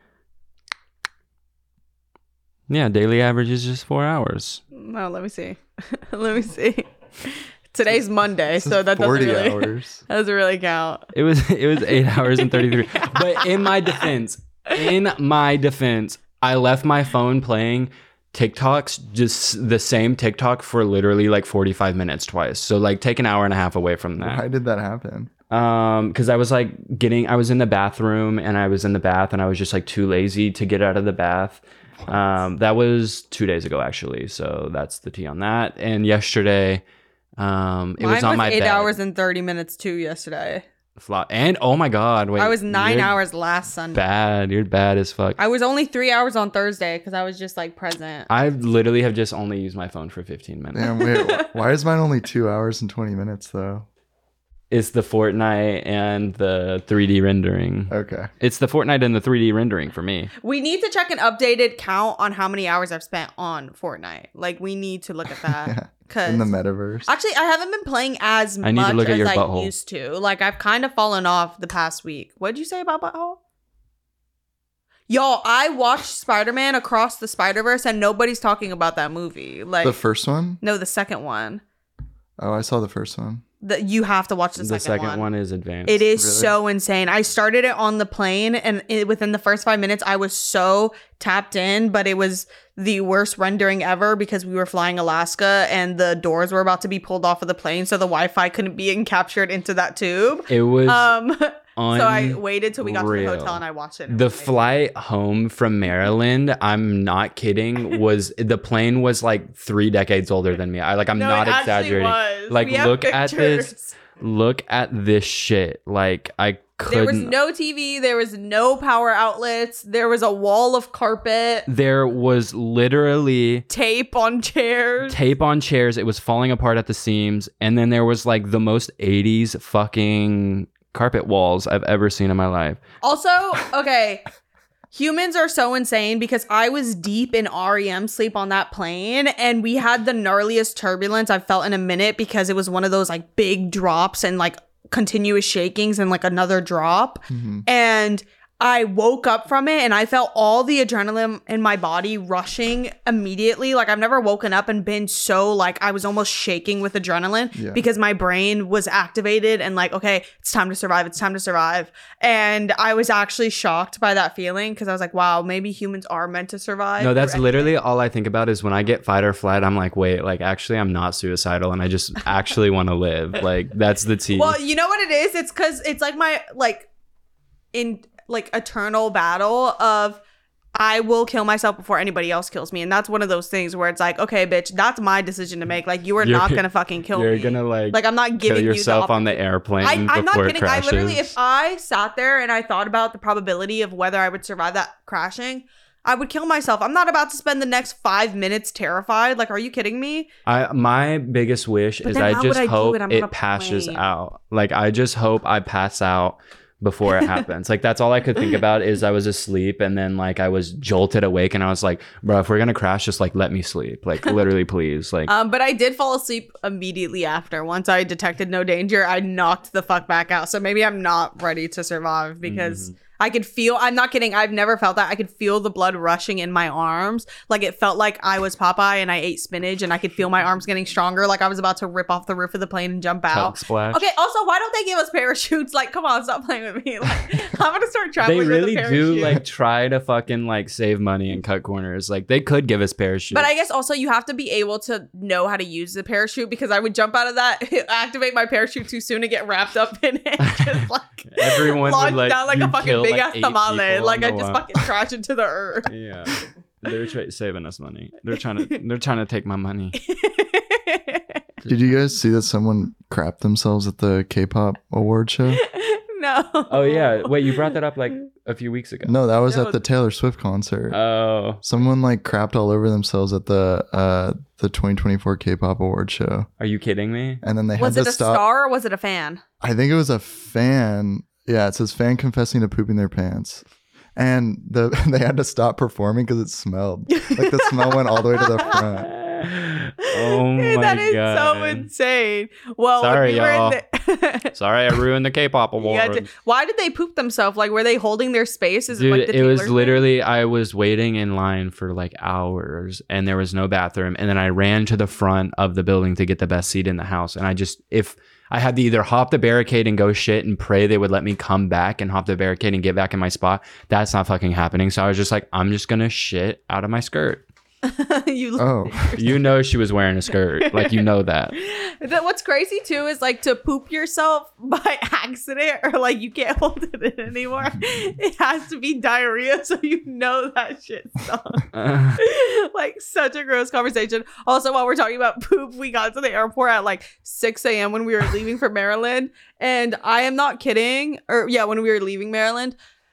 Yeah, daily average is just four hours. No, let me see. Let me see. Today's Monday, so that doesn't forty really hours. that doesn't really count. It was it was eight hours and thirty-three. But in my defense, in my defense, I left my phone playing TikToks, just the same TikTok for literally like forty-five minutes twice. So like take an hour and a half away from that. Why did that happen? Um, because I was like getting, I was in the bathroom and I was in the bath and I was just like too lazy to get out of the bath. Um, that was two days ago actually. So that's the tea on that. And yesterday, um, it Mine was on my eight bed. hours and thirty minutes too yesterday. Fly- and oh my god, wait, I was nine you're hours last Sunday. Bad, you're bad as fuck. I was only three hours on Thursday because I was just like present. I literally have just only used my phone for fifteen minutes. Damn, wait, wh- why is mine only two hours and twenty minutes though? It's the Fortnite and the three D rendering. Okay. It's the Fortnite and the three D rendering for me. We need to check an updated count on how many hours I've spent on Fortnite. Like we need to look at that. Cause In the metaverse. actually, I haven't been playing as I need to much look at as your I butthole. used to. Like I've kind of fallen off the past week. What did you say about butthole? Y'all, I watched Spider-Man Across the Spider-Verse and nobody's talking about that movie. Like The first one? no, the second one. Oh, I saw the first one. The, you have to watch the, The second, second one. one is advanced. It is Really? so insane. I started it on the plane, and it, within the first five minutes, I was so tapped in, but it was the worst rendering ever because we were flying Alaska and the doors were about to be pulled off of the plane, so the Wi-Fi couldn't be captured into that tube. It was Um, so I unreal. waited till we got to the hotel and I watched it. It The was amazing. flight home from Maryland, I'm not kidding, was the plane was like three decades older than me. I like I'm No, not it actually exaggerating. was. Like We have look at this. pictures. Look at this shit. Like I There was couldn't no T V. There was no power outlets. There was a wall of carpet, there was literally tape on chairs. tape on chairs. It was falling apart at the seams. And then there was like the most eighties fucking carpet walls I've ever seen in my life. Also, okay, humans are so insane because I was deep in R E M sleep on that plane and we had the gnarliest turbulence I've felt in a minute because it was one of those like big drops and like continuous shakings and like another drop. Mhm. And I woke up from it and I felt all the adrenaline in my body rushing immediately. Like I've never woken up and been so like I was almost shaking with adrenaline Yeah. because my brain was activated and like, okay, it's time to survive. It's time to survive. And I was actually shocked by that feeling because I was like, wow, maybe humans are meant to survive. No, that's through literally all I think about is when I get fight or flight, I'm like, wait, like actually I'm not suicidal and I just actually want to live. Like that's the tea. Well, you know what it is? It's because it's like my like in like eternal battle of I will kill myself before anybody else kills me. And that's one of those things where it's like, okay, bitch, that's my decision to make. Like you are You're- not gonna fucking kill You're me. gonna like, Like I'm not giving kill you yourself the on the opportunity. airplane I, I'm not before kidding. it crashes. I literally, if I sat there and I thought about the probability of whether I would survive that crashing, I would kill myself. I'm not about to spend the next five minutes terrified. Like, are you kidding me? I my biggest wish But is then I how just would I do hope it? I'm it, on a passes plane. out. Like I just hope I pass out before it happens. Like that's all I could think about is I was asleep and then like I was jolted awake and I was like, bro, if we're gonna crash, just like let me sleep. Like literally, please. Like Um, but I did fall asleep immediately after. Once I detected no danger, I knocked the fuck back out. So maybe I'm not ready to survive because I could feel, I'm not kidding, I've never felt that. I could feel the blood rushing in my arms. Like it felt like I was Popeye and I ate spinach and I could feel my arms getting stronger. Like I was about to rip off the roof of the plane and jump out. Tug splash. Okay, also, why don't they give us parachutes? Like, come on, stop playing with me. Like, I'm gonna start traveling They really with a do parachute. like try to fucking like save money and cut corners. Like they could give us parachutes. But I guess also you have to be able to know how to use the parachute because I would jump out of that, activate my parachute too soon and get wrapped up in it. Just like Everyone launch would, like, down like you a fucking kill, big like, ass eight tamale. people Like I in the just wild. fucking crash into the earth. Yeah, they're tra- saving us money. They're trying to. They're trying to take my money. Did you guys see that someone crapped themselves at the K-pop award show? No. Oh yeah. Wait, you brought that up like a few weeks ago. No, that was No. at the Taylor Swift concert. Oh. Someone like crapped all over themselves at the uh the twenty twenty-four K-pop award show, Are you kidding me? and then they Was had it to a stop. star or was it a fan? I think it was a fan. Yeah, it says fan confessing to pooping their pants. And the they had to stop performing because it smelled. Like the smell went all the way to the front. Oh my That is god. so insane. Well, when Sorry, we were in y'all. the- Sorry, I ruined the K-pop You award. had to- why did they poop themselves? Like, were they holding their space? Is Dude, it like the it was Taylor thing? literally, I was waiting in line for like hours and there was no bathroom. And then I ran to the front of the building to get the best seat in the house. And I just, if I had to either hop the barricade and go shit and pray they would let me come back and hop the barricade and get back in my spot, that's not fucking happening. So I was just like, I'm just going to shit out of my skirt. you Oh, You know she was wearing a skirt. Like, you know that. That what's crazy too is like to poop yourself by accident or like you can't hold it in anymore. It has to be diarrhea, so you know that shit sucks. Uh, Like such a gross conversation. Also, while we're talking about poop, we got to the airport at like six a.m. when we were leaving for Maryland, and I am not kidding. Or yeah, when we were leaving Maryland.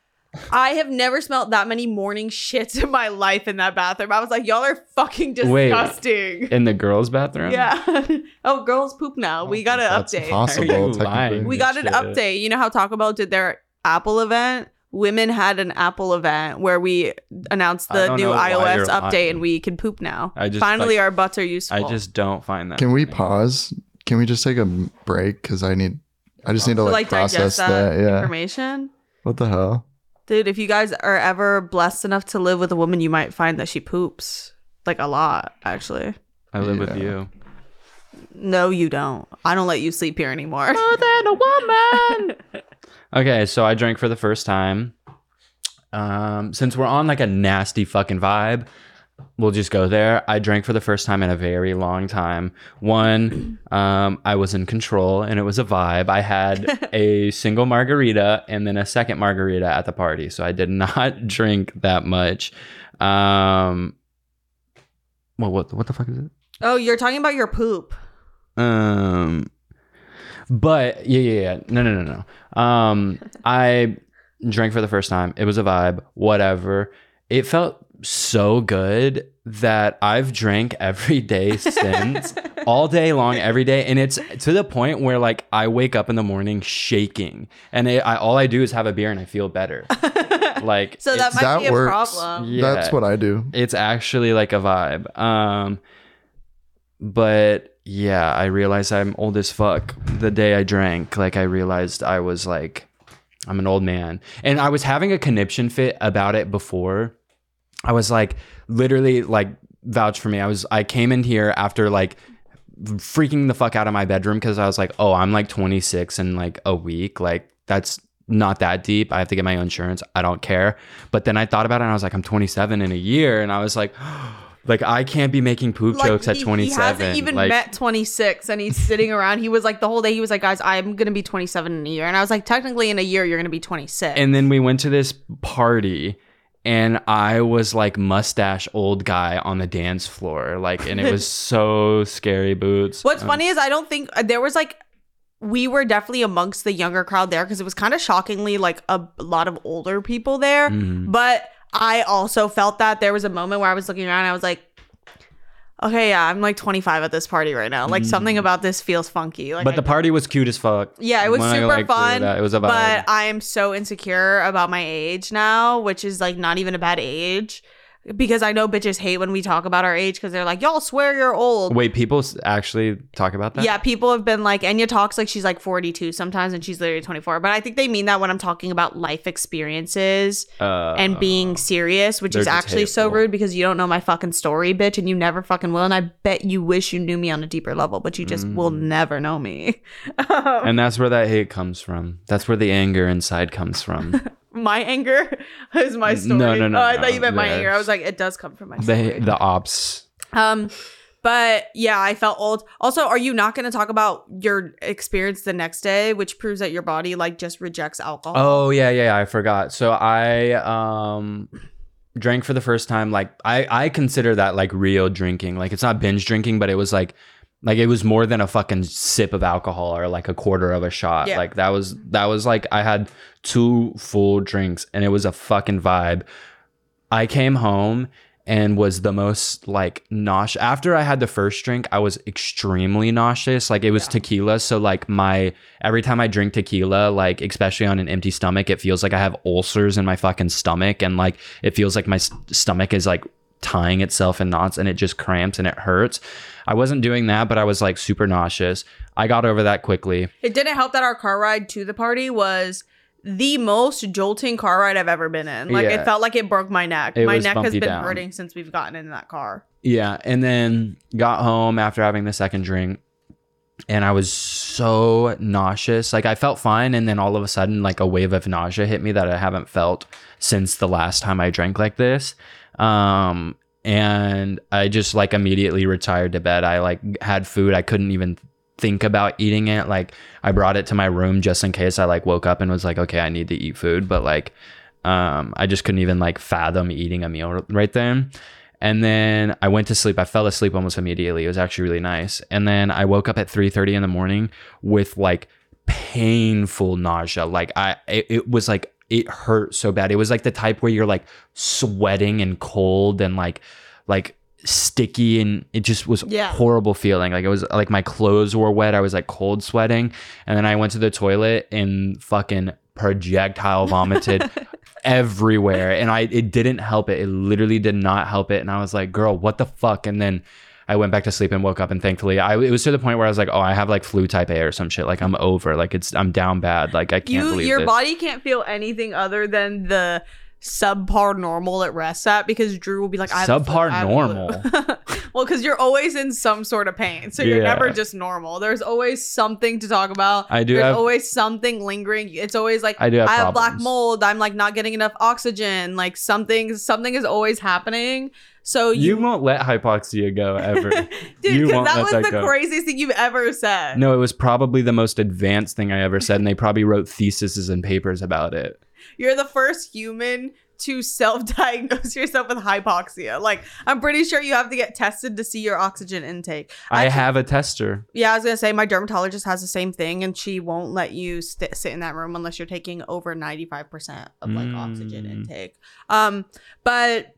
I have never smelled that many morning shits in my life in that bathroom. I was like, y'all are fucking Wait. disgusting. in the girls' bathroom? Yeah. Oh, girls poop now. We got an that's update. possible. Are you technically. lying? We got an Shit. update. You know how Taco Bell did their Apple event? Women had an Apple event where we announced I the don't new know why iOS you're update lying. and we can poop now. I just, Finally, like, our butts are useful. I just don't find that. Can we funny. pause? Can we just take a break? Because I need, I just need to to like, like process digest that, that. Yeah. information. What the hell? Dude, if you guys are ever blessed enough to live with a woman, you might find that she poops. Like a lot, actually. I live with Yeah. you. No, you don't. I don't let you sleep here anymore. More than a woman. Okay, so I drank for the first time. Um, since we're on like a nasty fucking vibe, we'll just go there. I drank for the first time in a very long time. One, um, I was in control and it was a vibe. I had a single margarita and then a second margarita at the party. So I did not drink that much. Um, well, what, what the fuck is it? Oh, you're talking about your poop. Um, but yeah, yeah, yeah. No, no, no, no. Um, I drank for the first time. It was a vibe, whatever. It felt so good that I've drank every day since, all day long, every day. And it's to the point where like I wake up in the morning shaking and it, I, all I do is have a beer and I feel better. Like, So that it's- might that be a works. problem. Yeah. That's what I do. it's actually like a vibe. Um, but yeah, I realized I'm old as fuck. The day I drank, like I realized I was like, I'm an old man. And I was having a conniption fit about it before. I was like, literally like vouch for me. I was, I came in here after like freaking the fuck out of my bedroom because I was like, oh, I'm like twenty-six in like a week. Like that's not that deep. I have to get my own insurance. I don't care. But then I thought about it and I was like, I'm twenty-seven in a year. And I was like, like I can't be making poop Like, jokes at he- twenty-seven. He hasn't even like, met twenty-six and he's sitting around. He was like the whole day, he was like, guys, I'm going to be twenty-seven in a year. And I was like, technically in a year, you're going to be twenty-six. And then we went to this party and I was like mustache old guy on the dance floor. Like, and it was so scary, Boots. What's Um, funny is I don't think there was like, we were definitely amongst the younger crowd there because it was kind of shockingly like a lot of older people there. Mhm. But I also felt that there was a moment where I was looking around and I was like, okay, yeah, I'm like twenty-five at this party right now. Like something about this feels funky. Like, But I- the party was cute as fuck. yeah, it was When I, super like, clear fun. that, it was a vibe. But I am so insecure about my age now, which is like not even a bad age. because I know bitches hate when we talk about our age because they're like, y'all swear you're old. Wait, people s- actually talk about that? Yeah, people have been like, Enya talks like she's like forty-two sometimes and she's literally twenty-four. But I think they mean that when I'm talking about life experiences Uh, and being serious, which they're is just actually so hateful. rude because you don't know my fucking story, bitch, and you never fucking will. And I bet you wish you knew me on a deeper level, but you just will Mm. never know me. And that's where that hate comes from. That's where the anger inside comes from. My anger is my story. No, no, no, Oh, I no. thought you meant my The- anger. I was like, it does come from my the story. the ops. Um, but yeah, I felt old. Also, are you not going to talk about your experience the next day, which proves that your body like just rejects alcohol? Oh yeah, yeah, I forgot. So I um drank for the first time. Like I I consider that like real drinking. Like it's not binge drinking, but it was like like it was more than a fucking sip of alcohol or like a quarter of a shot. Yeah. Like that was that was like I had two full drinks and it was a fucking vibe. I came home and was the most like nauseous. After I had the first drink, I was extremely nauseous. Like it was tequila. So like my, every time I drink tequila, like especially on an empty stomach, it feels like I have ulcers in my fucking stomach. And like, it feels like my s- stomach is like tying itself in knots and it just cramps and it hurts. I wasn't doing that, but I was like super nauseous. I got over that quickly. It didn't help that our car ride to the party was the most jolting car ride I've ever been in. Like Yeah. it felt like it broke my neck. It My was neck has bumpy been down. hurting since we've gotten in that car. Yeah. And then got home after having the second drink and I was so nauseous. Like I felt fine. And then all of a sudden, like a wave of nausea hit me that I haven't felt since the last time I drank like this. Um, and I just like immediately retired to bed. I like had food. I couldn't even think about eating it. Like I brought it to my room just in case I like woke up and was like, okay, I need to eat food. But like, um, I just couldn't even like fathom eating a meal right then. And then I went to sleep. I fell asleep almost immediately. It was actually really nice. And then I woke up at three thirty in the morning with like painful nausea. Like I, it, it was like, it hurt so bad. It was like the type where you're like sweating and cold and like, like sticky, and it just was Yeah. horrible feeling. Like it was like my clothes were wet. I was like cold sweating. And then I went to the toilet and fucking projectile vomited everywhere. And I, it didn't help it. It literally did not help it. And I was like, girl, what the fuck? And then I went back to sleep and woke up, and thankfully I, it was to the point where I was like, oh, I have like flu type A or some shit. Like I'm over, like it's, I'm down bad. Like I can't You, believe your this. body can't feel anything other than the subpar normal it rests at, because Drew will be like, I have a flu, Subpar I have a flu." normal? Well, because you're always in some sort of pain, so you're Yeah. never just normal. There's always something to talk about. I do There's have- always something lingering. It's always like I do have have black problems. mold. I'm like not getting enough oxygen. Like something, something is always happening. So You you, won't let hypoxia go ever. dude, you because won't that let was that the go. craziest thing you've ever said. No, it was probably the most advanced thing I ever said, and they probably wrote theses and papers about it. You're the first human to self-diagnose yourself with hypoxia. Like, I'm pretty sure you have to get tested to see your oxygen intake. I Actually- have a tester. Yeah, I was gonna say my dermatologist has the same thing, and she won't let you st- sit in that room unless you're taking over ninety-five percent of like oxygen Mm. intake. Um, but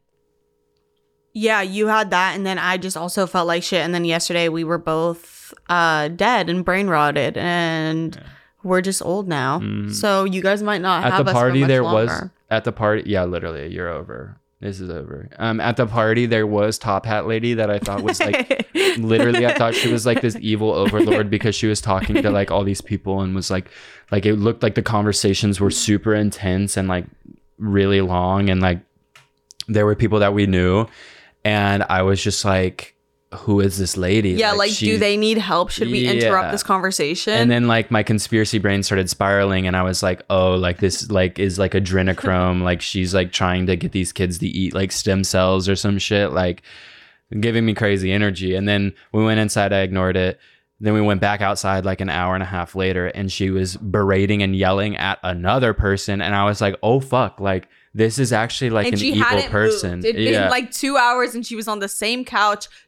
yeah, you had that, and then I just also felt like shit. And then yesterday we were both uh dead and brain rotted, and we're just old now. Mm. So you guys might not At have the us for party, much there was longer. at the party. Yeah, literally, you're over. This is over. Um, at the party, there was Top Hat Lady that I thought was like, literally, I thought she was like this evil overlord because she was talking to like all these people and was like, like it looked like the conversations were super intense and like really long, and like there were people that we knew, and I was just like, who is this lady? Yeah, like, do she's- they need help? Should we interrupt Yeah. this conversation? And then like my conspiracy brain started spiraling, and I was like, oh, like this like is like adrenochrome. Like she's like trying to get these kids to eat like stem cells or some shit, like giving me crazy energy. And then we went inside, I ignored it. Then we went back outside like an hour and a half later, and she was berating and yelling at another person. And I was like, oh fuck, like this is actually like and an she evil hadn't person. moved. It'd been like two hours, and she was on the same couch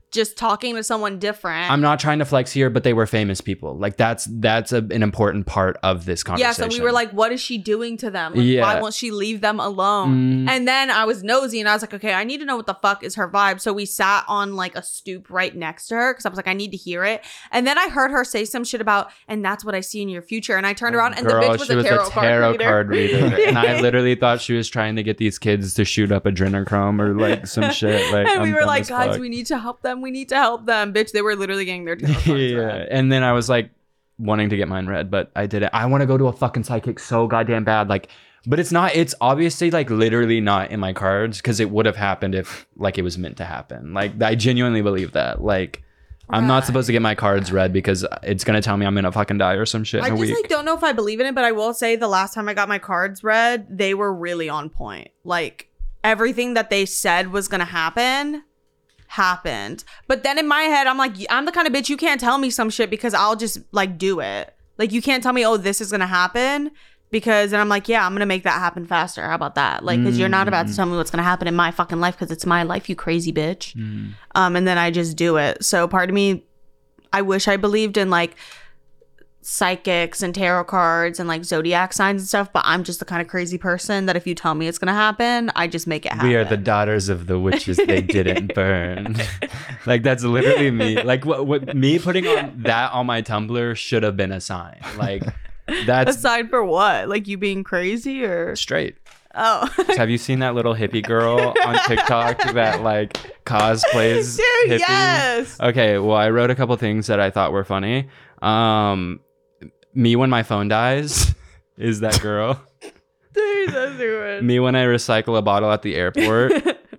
just talking to someone different. I'm not trying to flex here, but they were famous people. Like that's that's a, an important part of this conversation. Yeah, so we were like, what is she doing to them? Like, Yeah. why won't she leave them alone? Mm. And then I was nosy and I was like, okay, I need to know what the fuck is her vibe. So we sat on like a stoop right next to her because I was like, I need to hear it. And then I heard her say some shit about, and that's what I see in your future. And I turned around and Girl, the bitch was she a was tarot, a tarot card, card reader. reader. And I literally thought she was trying to get these kids to shoot up adrenochrome or like some shit. Like, And we I'm were dumb like, as guys, fuck. we need to help them. We need to help them. Bitch, they were literally getting their tarot cards Yeah. read. And then I was like wanting to get mine read, but I didn't. I want to go to a fucking psychic so goddamn bad. Like, but it's not, it's obviously like literally not in my cards because it would have happened if like it was meant to happen. Like, I genuinely believe that. Like, I'm not supposed to get my cards read because it's going to tell me I'm going to fucking die or some shit I in a just week. like don't know if I believe in it, but I will say the last time I got my cards read, they were really on point. Like everything that they said was gonna happen happened. But then in my head, I'm like, I'm the kind of bitch you can't tell me some shit because I'll just like do it. Like you can't tell me, oh, this is gonna happen because then I'm like, yeah, I'm gonna make that happen faster. How about that? Like, because you're not about to tell me what's gonna happen in my fucking life because it's my life, you crazy bitch. Mm. Um, and then I just do it. So part of me, I wish I believed in like psychics and tarot cards and like zodiac signs and stuff, but I'm just the kind of crazy person that if you tell me it's gonna happen, I just make it happen. We are the daughters of the witches they didn't burn. Like that's literally me. Like what, what me putting on that on my Tumblr should have been a sign. Like that's Aside for what? Like you being crazy or straight. oh Have you seen that little hippie girl on TikTok that like cosplays dude, hippie? yes. Okay, well I wrote a couple things that I thought were funny. Um me when my phone dies is that girl. Dude, that's stupid. Me when I recycle a bottle at the airport.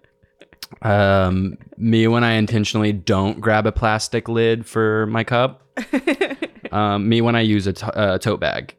um, me when I intentionally don't grab a plastic lid for my cup. Um, me when I use a to- uh, tote bag.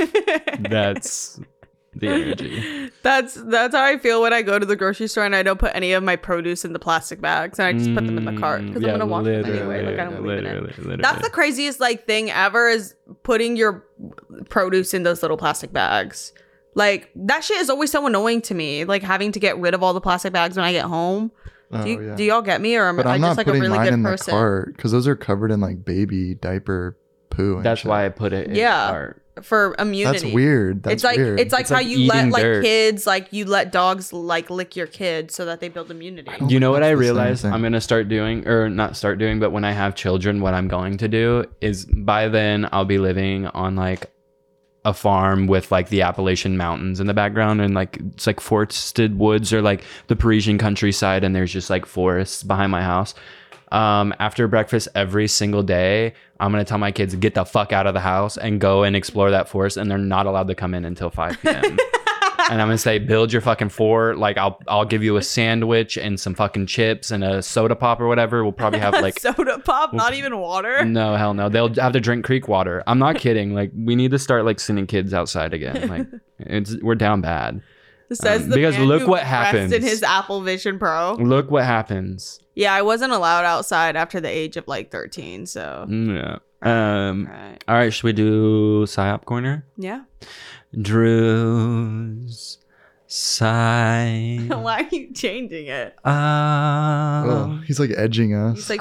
That's the energy. That's that's how I feel when I go to the grocery store and I don't put any of my produce in the plastic bags and I just put them in the cart because Mm, yeah, I'm gonna wash them literally, anyway. Like I don't believe in literally, it. literally. That's the craziest like thing ever is putting your produce in those little plastic bags. Like that shit is always so annoying to me. Like having to get rid of all the plastic bags when I get home. Oh, Do, you, yeah. do y'all get me or am But I I'm just not like a putting really mine good in person? the cart because those are covered in like baby diaper poo. And That's shit. why I put it in Yeah. the cart. For immunity. That's weird. That's it's like weird. it's like It's how like you let eating like dirt. kids like you let dogs like lick your kids so that they build immunity. don't You know what That's I the same realized thing. I'm going to start doing, or not start doing, but when I have children, what I'm going to do is by then I'll be living on like a farm with like the Appalachian Mountains in the background and like it's like forested woods or like the Parisian countryside and there's just like forests behind my house. Um, after breakfast every single day, I'm going to tell my kids to get the fuck out of the house and go and explore that forest and they're not allowed to come in until five p.m. And I'm gonna say, build your fucking fort. Like, I'll I'll give you a sandwich and some fucking chips and a soda pop or whatever. We'll probably have like soda pop, not even water. no, hell no. They'll have to drink creek water. I'm not kidding. Like, we need to start like sending kids outside again. Like, it's we're down bad. Says Um, the because man look who what rests happens. in his Apple Vision Pro. Look what happens. Yeah, I wasn't allowed outside after the age of like thirteen. So Yeah. Um. right. All right. Should we do psyop corner? Yeah. Drew's psy. Why are you changing it? Oh, Um, he's like edging us. He's like,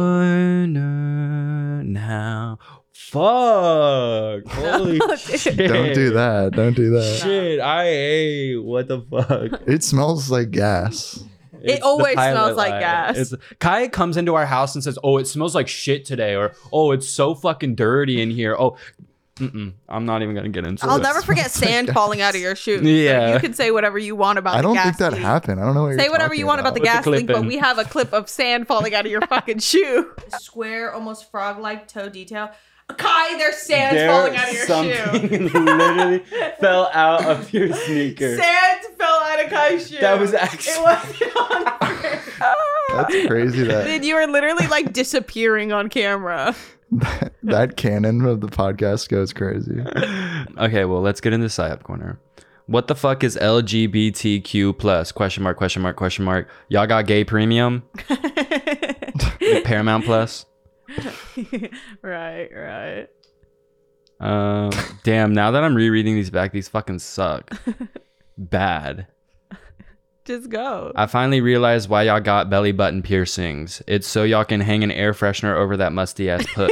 corner now. Fuck. Holy shit. Don't do that. Don't do that. Shit, I ate. What the fuck? It smells like gas. It's the always pilot smells like light. gas. It's, Kai comes into our house and says, "Oh, it smells like shit today," or "Oh, it's so fucking dirty in here." Oh, mm-mm, I'm not even gonna get into I'll it. never forget sand falling out of your shoes. Yeah. So you can say whatever you want about I the don't gas think that leak. happened. I don't know what Say you're whatever talking you want about the Put the gas clip leak, but in. we have a clip of sand falling out of your fucking shoe. Square, almost frog-like toe detail. Kai, there's sand falling out of your shoe. Something literally fell out of your sneaker. Sand fell out of Kai's shoe. That was actually- It wasn't on purpose. That's crazy that Dude, you were literally like disappearing on camera. that, that canon of the podcast goes crazy. Okay, well, let's get into psyop corner. What the fuck is L G B T Q plus? Question mark, question mark, question mark. Y'all got gay premium? Paramount Plus? Right, right. Um, damn, now that I'm rereading these back, these fucking suck. Bad. Just go. I finally realized why y'all got belly button piercings. It's so y'all can hang an air freshener over that musty ass puss.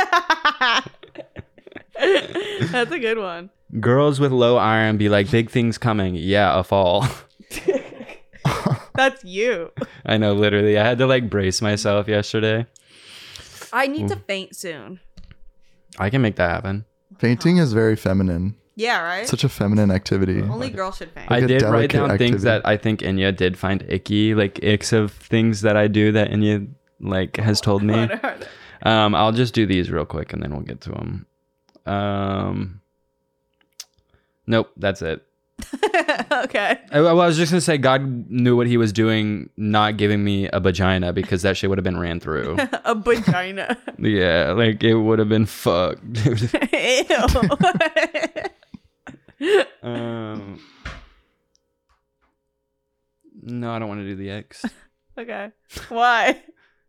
That's a good one. Girls with low iron be like, big things coming. Yeah, a fall. That's you. I know, literally. I had to like brace myself yesterday. I need to faint soon. I can make that happen. Fainting is very feminine. Yeah, right? Such a feminine activity. Only girls should faint. I Like a did write delicate down things activity. that I think Inya did find icky, like icks of things that I do that Inya like has told me. What are they? Um, I'll just do these real quick and then we'll get to them. Um, nope, that's it. Okay. I, I was just gonna say God knew what he was doing, not giving me a vagina because that shit would have been ran through. A vagina. Yeah, like it would have been fucked. Ew. um, no, I don't want to do the X. Okay. Why?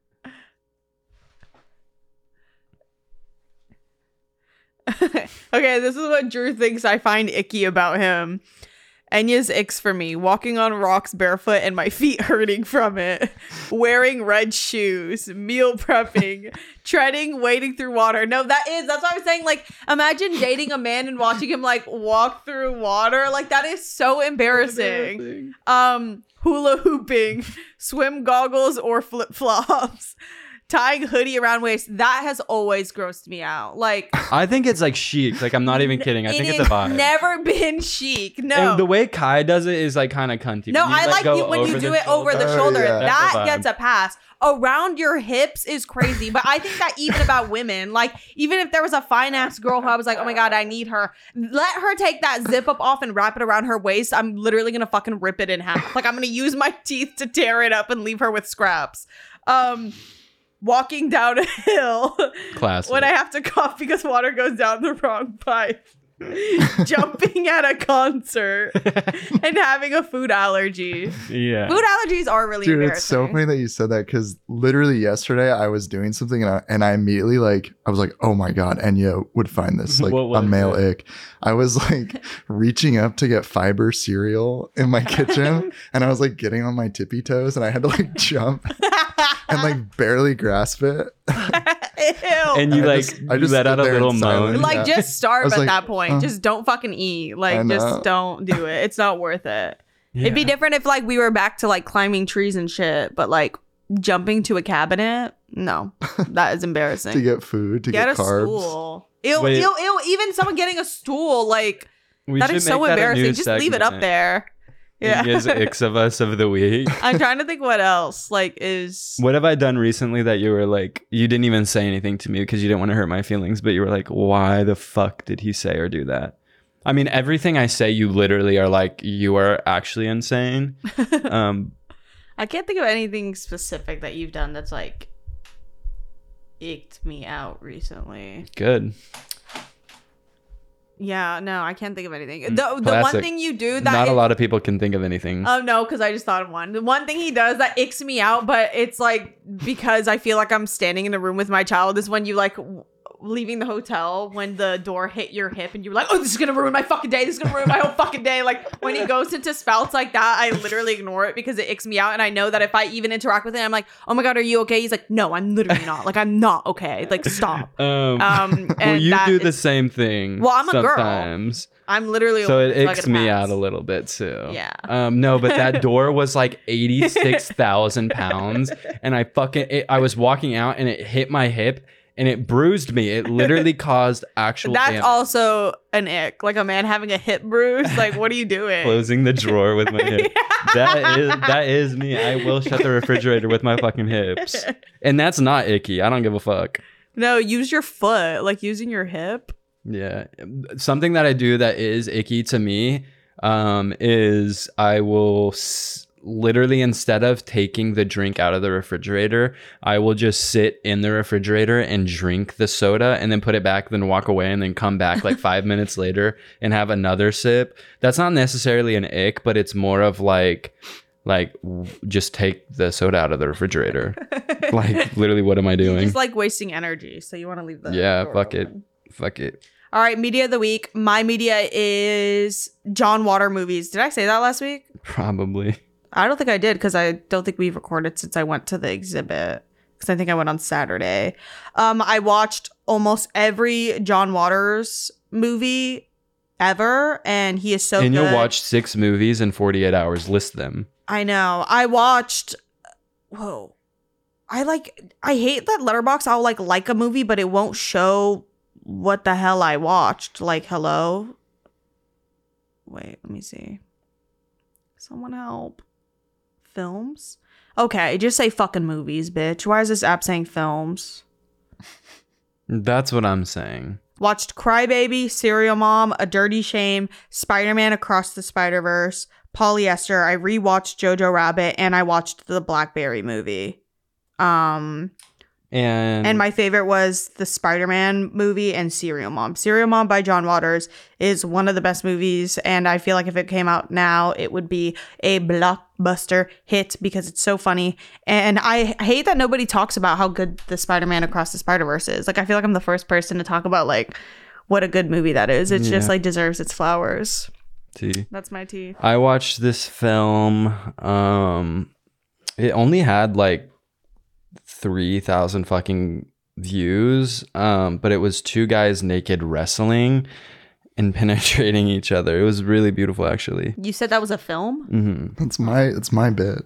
Okay, this is what Drew thinks I find icky about him. Enya's icks for me. Walking on rocks barefoot and my feet hurting from it. Wearing red shoes. Meal prepping. Treading, wading through water. No, that is, that's what I was saying. Like, imagine dating a man and watching him, like, walk through water. Like, that is so embarrassing. Embarrassing. Um, hula hooping. Swim goggles or flip-flops. Tying hoodie around waist. That has always grossed me out. Like, I think it's like chic. Like I'm not even kidding. I it think it's a has vibe. never been chic. No. And the way Kai does it is like kind of cunty. No, When you, I like go you when you over do the it over the Oh, shoulder. yeah. That's That a vibe. gets a pass. Around your hips is crazy. But I think that even about women, like even if there was a fine ass girl who I was like, oh my God, I need her. Let her take that zip up off and wrap it around her waist. I'm literally going to fucking rip it in half. Like I'm going to use my teeth to tear it up and leave her with scraps. Um, walking down a hill Classic. when I have to cough because water goes down the wrong pipe. Jumping at a concert and having a food allergy. Yeah. Food allergies are really Dude, embarrassing. it's so funny that you said that because literally yesterday I was doing something and I, and I immediately like I was like, oh my God, Enya would find this like What was a male it? ick. I was like reaching up to get fiber cereal in my kitchen and I was like getting on my tippy toes and I had to like jump and like barely grasp it. Ew. And you I like just- I you just let out stood a there in little moan. silence. like Yeah. just starve I was at like, that point. uh, just don't fucking eat. I Like know. just don't do it. It's not worth it. It'd be Yeah. different if like we were back to like climbing trees and shit, but like jumping to a cabinet, no. That is embarrassing. to get food, to Get get, a carbs. stool. Ew, Wait. ew, ew, even someone getting a stool, like We that should is so make that a new embarrassing. Just leave it up segment. there. Yeah. Inya's icks of us of the week. I'm trying to think what else like is What have I done recently that you were like, you didn't even say anything to me because you didn't want to hurt my feelings, but you were like, why the fuck did he say or do that? I mean, everything I say, you literally are like, you are actually insane. Um, I can't think of anything specific that you've done that's like icked me out recently. good. Yeah, no, I can't think of anything. The, the one Classic. thing you do that Not a is- lot of people can think of anything. Oh no, because I just thought of one. The one thing he does that icks me out, but it's like because I feel like I'm standing in a room with my child is when you like w- leaving the hotel when the door hit your hip and you're like, oh, this is gonna ruin my fucking day. This is gonna ruin my whole fucking day. Like when he goes into spouts like that, I literally ignore it because it icks me out. And I know that if I even interact with him, I'm like, oh my God, are you okay? He's like, no, I'm literally not. Like I'm not okay. Like stop. Um, Um, well, and you that do the is- same thing. Well, I'm a girl. sometimes. I'm literally So it fucking icks me pass. out a little bit too. Yeah. Um. No, but that door was like eighty-six thousand pounds, and I fucking it, I was walking out and it hit my hip and it bruised me. It literally caused actual. That's damage. also an ick. Like a man having a hip bruise. Like, what are you doing? Closing the drawer with my hip. That is that is me. I will shut the refrigerator with my fucking hips, and that's not icky. I don't give a fuck. No, use your foot. Like using your hip. Yeah. Something that I do that is icky to me um, is I will s- literally, instead of taking the drink out of the refrigerator, I will just sit in the refrigerator and drink the soda and then put it back, then walk away and then come back like five minutes later and have another sip. That's not necessarily an ick, but it's more of like, like w- just take the soda out of the refrigerator. Like literally, what am I You're doing? just like wasting energy. So you want to leave the Yeah, door fuck it. open. Fuck it. All right, media of the week. My media is John Water movies. Did I say that last week? Probably. I don't think I did because I don't think we've recorded since I went to the exhibit. Because I think I went on Saturday. Um, I watched almost every John Waters movie ever, and he is so and good. you'll watch six movies in forty-eight hours. List them. I know. I watched. Whoa. I like. I hate that Letterboxd. I'll like like a movie, but it won't show what the hell I watched. Like, hello. Wait, let me see. Someone help. Films? Okay, just say fucking movies, bitch. Why is this app saying films? That's what I'm saying. Watched Crybaby, Serial Mom, A Dirty Shame, Spider-Man Across the Spider-Verse, Polyester. I rewatched Jojo Rabbit, and I watched the Blackberry movie. Um... And And my favorite was the Spider-Man movie and Serial Mom. Serial Mom by John Waters is one of the best movies. And I feel like if it came out now, it would be a blockbuster hit because it's so funny. And I hate that nobody talks about how good the Spider-Man Across the Spider-Verse is. Like, I feel like I'm the first person to talk about, like, what a good movie that is. It's Yeah. just, like, deserves its flowers. tea. That's my tea. I watched this film. Um, it only had like three thousand fucking views, um, but it was two guys naked wrestling and penetrating each other. It was really beautiful, actually. You said that was a film? Mm-hmm. That's my it's my bit.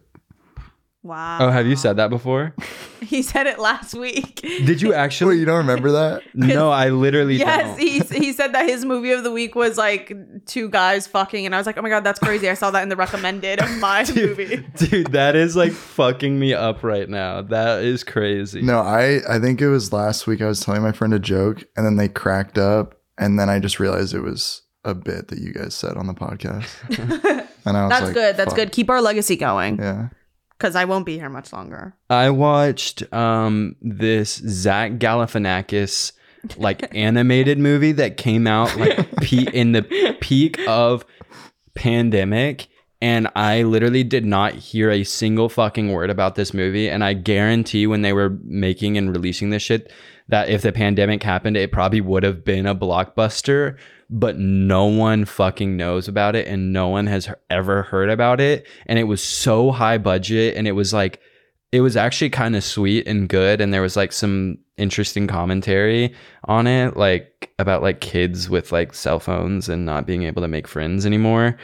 Wow. Oh, have you said that before? He said it last week. Did you Wait, actually? you don't remember that? No, I literally Yes, don't. he he said that his movie of the week was like two guys fucking, and I was like, oh my god, that's crazy. I saw that in the recommended of my movie. Dude, that is like fucking me up right now. That is crazy. No, I I think it was last week. I was telling my friend a joke, and then they cracked up, and then I just realized it was a bit that you guys said on the podcast. And I was That's like, good. That's fuck. good. Keep our legacy going, Yeah. because I won't be here much longer. I watched um this Zach Galifianakis like animated movie that came out like pe- in the peak of pandemic, and I literally did not hear a single fucking word about this movie. And I guarantee when they were making and releasing this shit that if the pandemic happened, it probably would have been a blockbuster, but no one fucking knows about it and no one has ever heard about it. And it was so high budget, and it was like, it was actually kind of sweet and good. And there was like some interesting commentary on it, like about like kids with like cell phones and not being able to make friends anymore.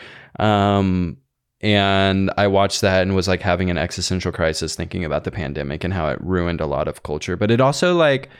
Um, and I watched that and was like having an existential crisis thinking about the pandemic and how it ruined a lot of culture. But it also like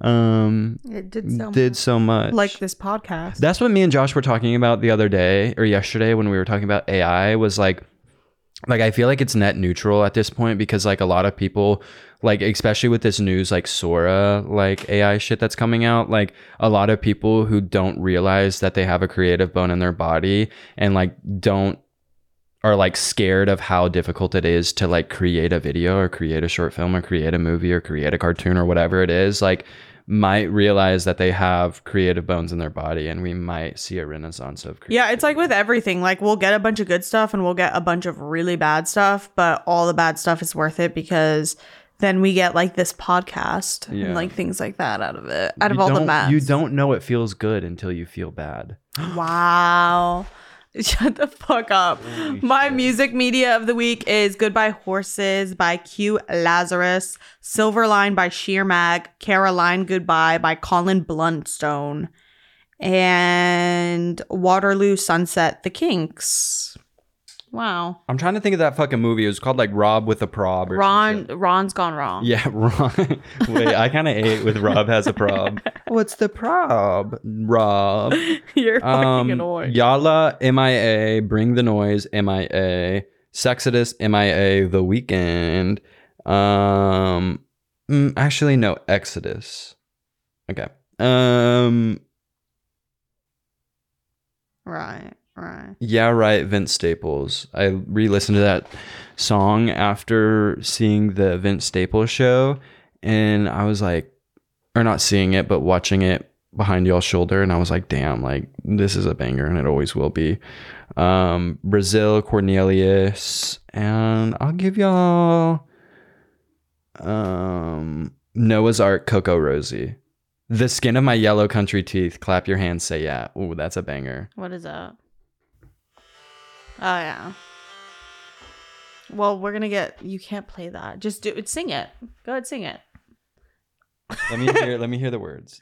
um It did so did so much. like this podcast. That's what me and Josh were talking about the other day or yesterday when we were talking about A I, was like like I feel like it's net neutral at this point, because like a lot of people, like especially with this news like Sora like A I shit that's coming out, like a lot of people who don't realize that they have a creative bone in their body and like don't are like scared of how difficult it is to like create a video or create a short film or create a movie or create a cartoon or whatever it is, like might realize that they have creative bones in their body, and we might see a renaissance of creativity. Yeah, it's like with everything. Like, we'll get a bunch of good stuff and we'll get a bunch of really bad stuff, but all the bad stuff is worth it because then we get like this podcast Yeah. and like things like that out of it, out of You all the don't- bad. You don't know it feels good until you feel bad. Wow. Shut the fuck up. My music media of the week is Goodbye Horses by Q Lazarus, Silverline by Sheer Mag, Caroline Goodbye by Colin Blunstone, and Waterloo Sunset, The Kinks. Wow. I'm trying to think of that fucking movie. It was called like Rob with a Prob. Or some Ron shit. Ron's gone wrong. Yeah, Ron. Wait, I kind of ate with Rob has a prob. What's the prob? Rob. You're fucking Um, annoying. Yala, M I A. Bring the Noise, M I A. Sexodus, M I A. The Weeknd. Um, mm, actually, no, Exodus. Okay. Um, Right, right. yeah, right. Vince Staples. I re-listened to that song after seeing the Vince Staples show, and I was like, or not seeing it, but watching it behind y'all's shoulder, and I was like, damn, like this is a banger, and it always will be. Um, Brazil, Cornelius, and I'll give y'all um Noah's Ark, Coco Rosie. The Skin of My Yellow Country Teeth, Clap Your Hands, Say Yeah. Ooh, that's a banger. What is that? Oh, yeah. Well, we're gonna get. You can't play that. Just do it. Sing it. Go ahead, sing it. Let me hear. Let me hear the words.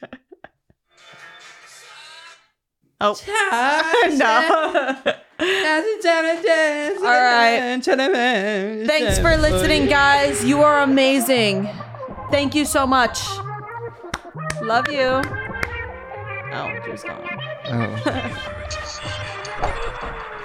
Oh no. All right. Thanks for listening, guys. You are amazing. Thank you so much. Love you. Oh, Drew's gone. Oh.